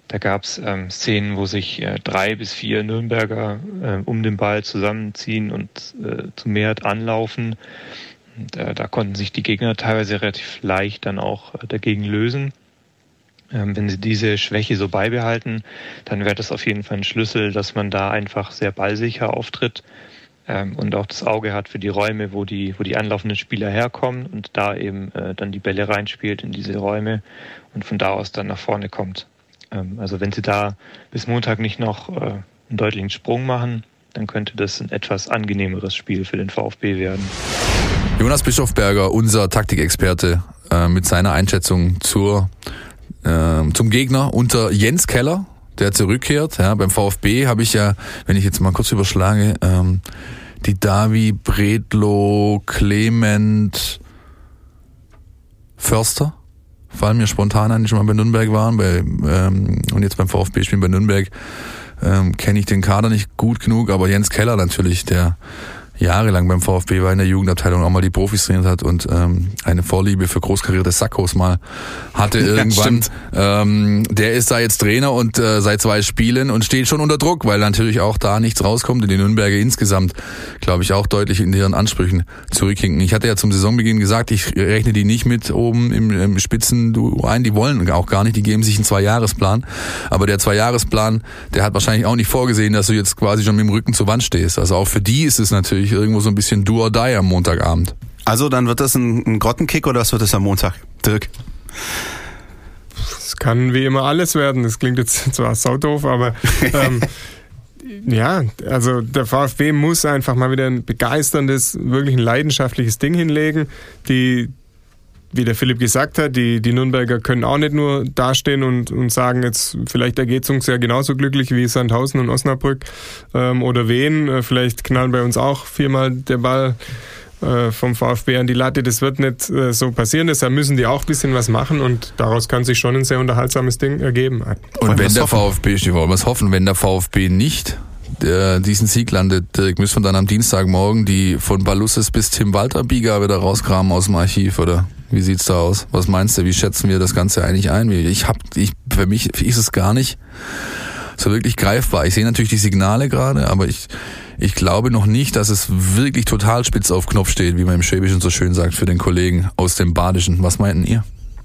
Da gab es ähm, Szenen, wo sich äh, drei bis vier Nürnberger äh, um den Ball zusammenziehen und äh, zu Mert anlaufen. Und, äh, da konnten sich die Gegner teilweise relativ leicht dann auch äh, dagegen lösen. Ähm, wenn sie diese Schwäche so beibehalten, dann wäre das auf jeden Fall ein Schlüssel, dass man da einfach sehr ballsicher auftritt ähm, und auch das Auge hat für die Räume, wo die, wo die anlaufenden Spieler herkommen und da eben äh, dann die Bälle reinspielt in diese Räume und von da aus dann nach vorne kommt. Ähm, also wenn sie da bis Montag nicht noch äh, einen deutlichen Sprung machen, dann könnte das ein etwas angenehmeres Spiel für den VfB werden. Jonas Bischofberger, unser Taktikexperte, äh, mit seiner Einschätzung zur, äh, zum Gegner unter Jens Keller, der zurückkehrt. Ja, beim VfB habe ich ja, wenn ich jetzt mal kurz überschlage, ähm, die Davi, Bredlow, Clement, Förster fallen mir spontan an, die schon mal bei Nürnberg waren, bei, ähm, und jetzt beim VfB spielen bei Nürnberg. Ähm, kenne ich den Kader nicht gut genug, aber Jens Keller natürlich, der jahrelang beim VfB war, in der Jugendabteilung auch mal die Profis trainiert hat und ähm, eine Vorliebe für großkarierte Sackos mal hatte irgendwann. Ja, ähm, der ist da jetzt Trainer und äh, seit zwei Spielen und steht schon unter Druck, weil natürlich auch da nichts rauskommt und die Nürnberger insgesamt, glaube ich, auch deutlich in ihren Ansprüchen zurückhinken. Ich hatte ja zum Saisonbeginn gesagt, ich rechne die nicht mit oben im, im Spitzenduo ein, die wollen auch gar nicht, die geben sich einen Zwei-Jahres-Plan, aber der Zwei-Jahres-Plan, der hat wahrscheinlich auch nicht vorgesehen, dass du jetzt quasi schon mit dem Rücken zur Wand stehst. Also auch für die ist es natürlich irgendwo so ein bisschen do or die am Montagabend. Also dann wird das ein, ein Grottenkick oder was wird das am Montag? Dirk? Es kann wie immer alles werden. Das klingt jetzt zwar saudoof, aber ähm, ja, also der VfB muss einfach mal wieder ein begeisterndes, wirklich ein leidenschaftliches Ding hinlegen. Die, wie der Philipp gesagt hat, die, die Nürnberger können auch nicht nur dastehen und, und sagen, jetzt vielleicht ergeht es uns ja genauso glücklich wie Sandhausen und Osnabrück ähm, oder Wien. Vielleicht knallen bei uns auch viermal der Ball äh, vom VfB an die Latte. Das wird nicht äh, so passieren. Deshalb müssen die auch ein bisschen was machen und daraus kann sich schon ein sehr unterhaltsames Ding ergeben. Und wenn der VfB, ich wollte was hoffen, wenn der VfB nicht der diesen Sieg landet, Dirk, müssen wir dann am Dienstagmorgen die von Balusses bis Tim Walter Bieger wieder rauskramen aus dem Archiv, oder? Wie sieht's da aus? Was meinst du? Wie schätzen wir das Ganze eigentlich ein? Ich hab, ich, für mich ist es gar nicht so wirklich greifbar. Ich sehe natürlich die Signale gerade, aber ich, ich glaube noch nicht, dass es wirklich total spitz auf Knopf steht, wie man im Schwäbischen so schön sagt, für den Kollegen aus dem Badischen. Was meinten ihr?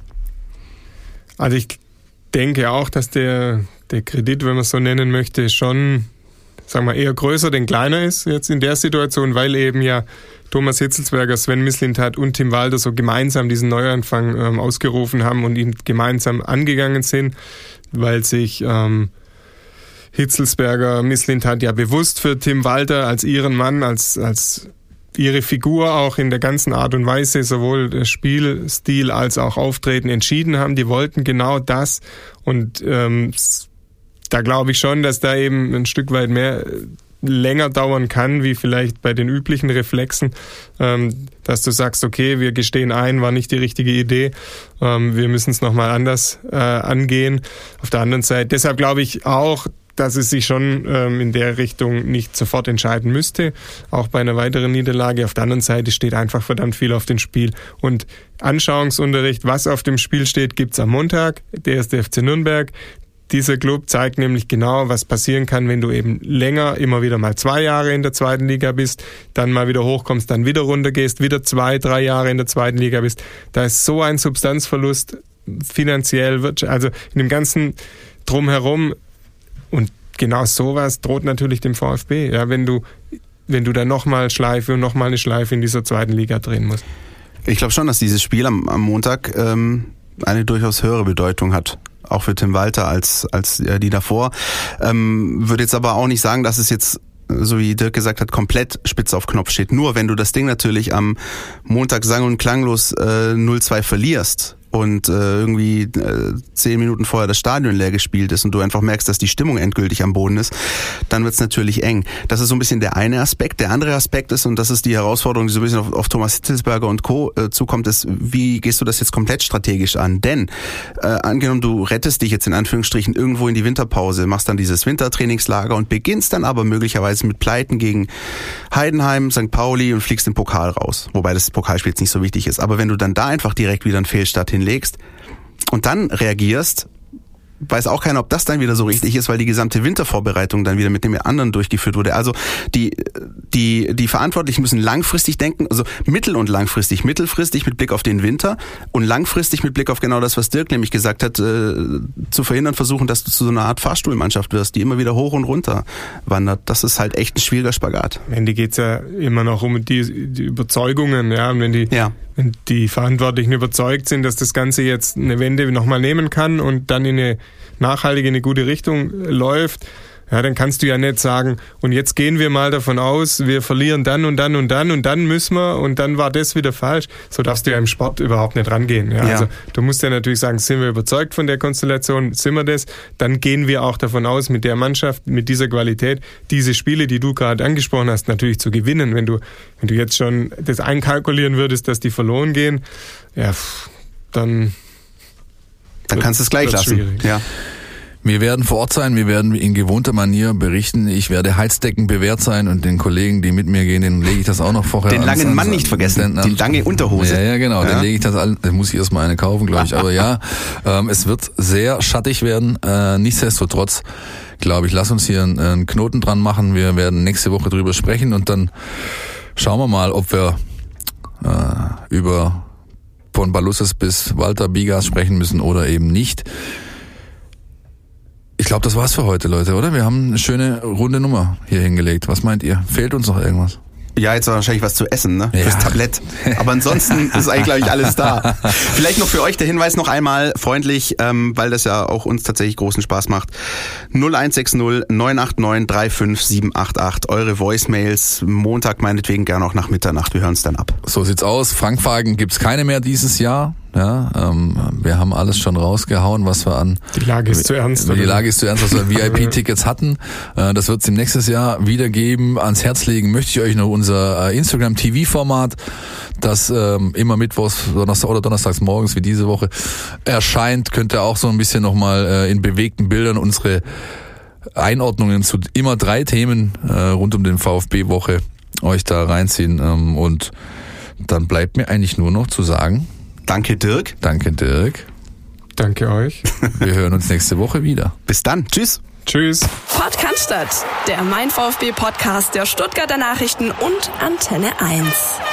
Also ich denke auch, dass der, der Kredit, wenn man es so nennen möchte, schon, sagen wir, eher größer denn kleiner ist jetzt in der Situation, weil eben ja Thomas Hitzelsberger, Sven Mislintat und Tim Walter so gemeinsam diesen Neuanfang ähm, ausgerufen haben und ihn gemeinsam angegangen sind, weil sich ähm, Hitzelsberger, Mislintat ja bewusst für Tim Walter als ihren Mann, als, als ihre Figur auch in der ganzen Art und Weise, sowohl der Spielstil als auch Auftreten entschieden haben. Die wollten genau das und ähm, da glaube ich schon, dass da eben ein Stück weit mehr länger dauern kann, wie vielleicht bei den üblichen Reflexen, ähm, dass du sagst, okay, wir gestehen ein, war nicht die richtige Idee, ähm, wir müssen es nochmal anders äh, angehen. Auf der anderen Seite, deshalb glaube ich auch, dass es sich schon ähm, in der Richtung nicht sofort entscheiden müsste, auch bei einer weiteren Niederlage. Auf der anderen Seite steht einfach verdammt viel auf dem Spiel. Und Anschauungsunterricht, was auf dem Spiel steht, gibt's am Montag, der erste F C Nürnberg. Dieser Club zeigt nämlich genau, was passieren kann, wenn du eben länger, immer wieder mal zwei Jahre in der zweiten Liga bist, dann mal wieder hochkommst, dann wieder runtergehst, wieder zwei, drei Jahre in der zweiten Liga bist. Da ist so ein Substanzverlust finanziell, also in dem ganzen Drumherum. Und genau sowas droht natürlich dem VfB, ja, wenn du, wenn du da nochmal Schleife und nochmal eine Schleife in dieser zweiten Liga drehen musst. Ich glaube schon, dass dieses Spiel am, am Montag ähm, eine durchaus höhere Bedeutung hat. Auch für Tim Walter als als äh, die davor. Ähm, würde jetzt aber auch nicht sagen, dass es jetzt, so wie Dirk gesagt hat, komplett spitz auf Knopf steht. Nur wenn du das Ding natürlich am Montag sang- und klanglos äh, null zwei verlierst und äh, irgendwie äh, zehn Minuten vorher das Stadion leer gespielt ist und du einfach merkst, dass die Stimmung endgültig am Boden ist, dann wird's natürlich eng. Das ist so ein bisschen der eine Aspekt. Der andere Aspekt ist, und das ist die Herausforderung, die so ein bisschen auf, auf Thomas Hitzelsberger und Co. Äh, zukommt, ist, wie gehst du das jetzt komplett strategisch an? Denn äh, angenommen, du rettest dich jetzt in Anführungsstrichen irgendwo in die Winterpause, machst dann dieses Wintertrainingslager und beginnst dann aber möglicherweise mit Pleiten gegen Heidenheim, Sankt Pauli und fliegst im Pokal raus. Wobei das Pokalspiel jetzt nicht so wichtig ist. Aber wenn du dann da einfach direkt wieder einen Fehlstart hinlegst und dann reagierst, weiß auch keiner, ob das dann wieder so richtig ist, weil die gesamte Wintervorbereitung dann wieder mit dem anderen durchgeführt wurde. Also die, die, die Verantwortlichen müssen langfristig denken, also mittel- und langfristig. Mittelfristig mit Blick auf den Winter und langfristig mit Blick auf genau das, was Dirk nämlich gesagt hat, äh, zu verhindern versuchen, dass du zu so einer Art Fahrstuhlmannschaft wirst, die immer wieder hoch und runter wandert. Das ist halt echt ein schwieriger Spagat. Am Ende geht's ja immer noch um die, die Überzeugungen, ja, und wenn die, ja. wenn die Verantwortlichen überzeugt sind, dass das Ganze jetzt eine Wende nochmal nehmen kann und dann in eine nachhaltige, in eine gute Richtung läuft, ja, dann kannst du ja nicht sagen, und jetzt gehen wir mal davon aus, wir verlieren dann und dann und dann und dann müssen wir und dann war das wieder falsch. So darfst du ja im Sport überhaupt nicht rangehen. Ja. Ja. Also du musst ja natürlich sagen, sind wir überzeugt von der Konstellation, sind wir das, dann gehen wir auch davon aus, mit der Mannschaft, mit dieser Qualität, diese Spiele, die du gerade angesprochen hast, natürlich zu gewinnen. Wenn du, wenn du jetzt schon das einkalkulieren würdest, dass die verloren gehen, ja, dann Dann kannst du es gleich lassen. Schwierig. Ja. Wir werden vor Ort sein, wir werden in gewohnter Manier berichten. Ich werde Heizdecken bewährt sein und den Kollegen, die mit mir gehen, denen lege ich das auch noch vorher Den ans- langen Mann ans- nicht vergessen, den- die lange Unterhose. Ja, ja, genau, Ja. den lege ich das all, da muss ich erstmal eine kaufen, glaube ich. Aber ja, ähm, es wird sehr schattig werden. Äh, nichtsdestotrotz, glaube ich, lass uns hier einen, einen Knoten dran machen. Wir werden nächste Woche drüber sprechen und dann schauen wir mal, ob wir äh, über von Balusses bis Walter Bigas sprechen müssen oder eben nicht. Ich glaube, das war's für heute, Leute, oder? Wir haben eine schöne runde Nummer hier hingelegt. Was meint ihr? Fehlt uns noch irgendwas? Ja, jetzt war wahrscheinlich was zu essen, ne? Ja. Fürs Tablett. Aber ansonsten ist eigentlich, glaube ich, alles da. Vielleicht noch für euch der Hinweis noch einmal freundlich, ähm, weil das ja auch uns tatsächlich großen Spaß macht. null eins sechs null neun acht neun drei fünf sieben acht acht. Eure Voicemails, Montag meinetwegen gerne auch nach Mitternacht. Wir hören es dann ab. So sieht's aus. Frankfragen gibt's keine mehr dieses Jahr. Ja, ähm, wir haben alles schon rausgehauen, was wir an... Die Lage ist zu ernst. Die Lage ist zu ernst, was wir an V I P-Tickets hatten. Äh, das wird es im nächsten Jahr wieder geben. Ans Herz legen möchte ich euch noch unser äh, Instagram-T V-Format, das ähm, immer mittwochs Donnerstag oder donnerstags morgens wie diese Woche erscheint. Könnt ihr auch so ein bisschen nochmal äh, in bewegten Bildern unsere Einordnungen zu immer drei Themen äh, rund um den VfB-Woche euch da reinziehen. Ähm, und dann bleibt mir eigentlich nur noch zu sagen... Danke, Dirk. Danke, Dirk. Danke euch. Wir hören uns nächste Woche wieder. Bis dann. Tschüss. Tschüss. Podcast, der Mein VfB Podcast der Stuttgarter Nachrichten und Antenne eins.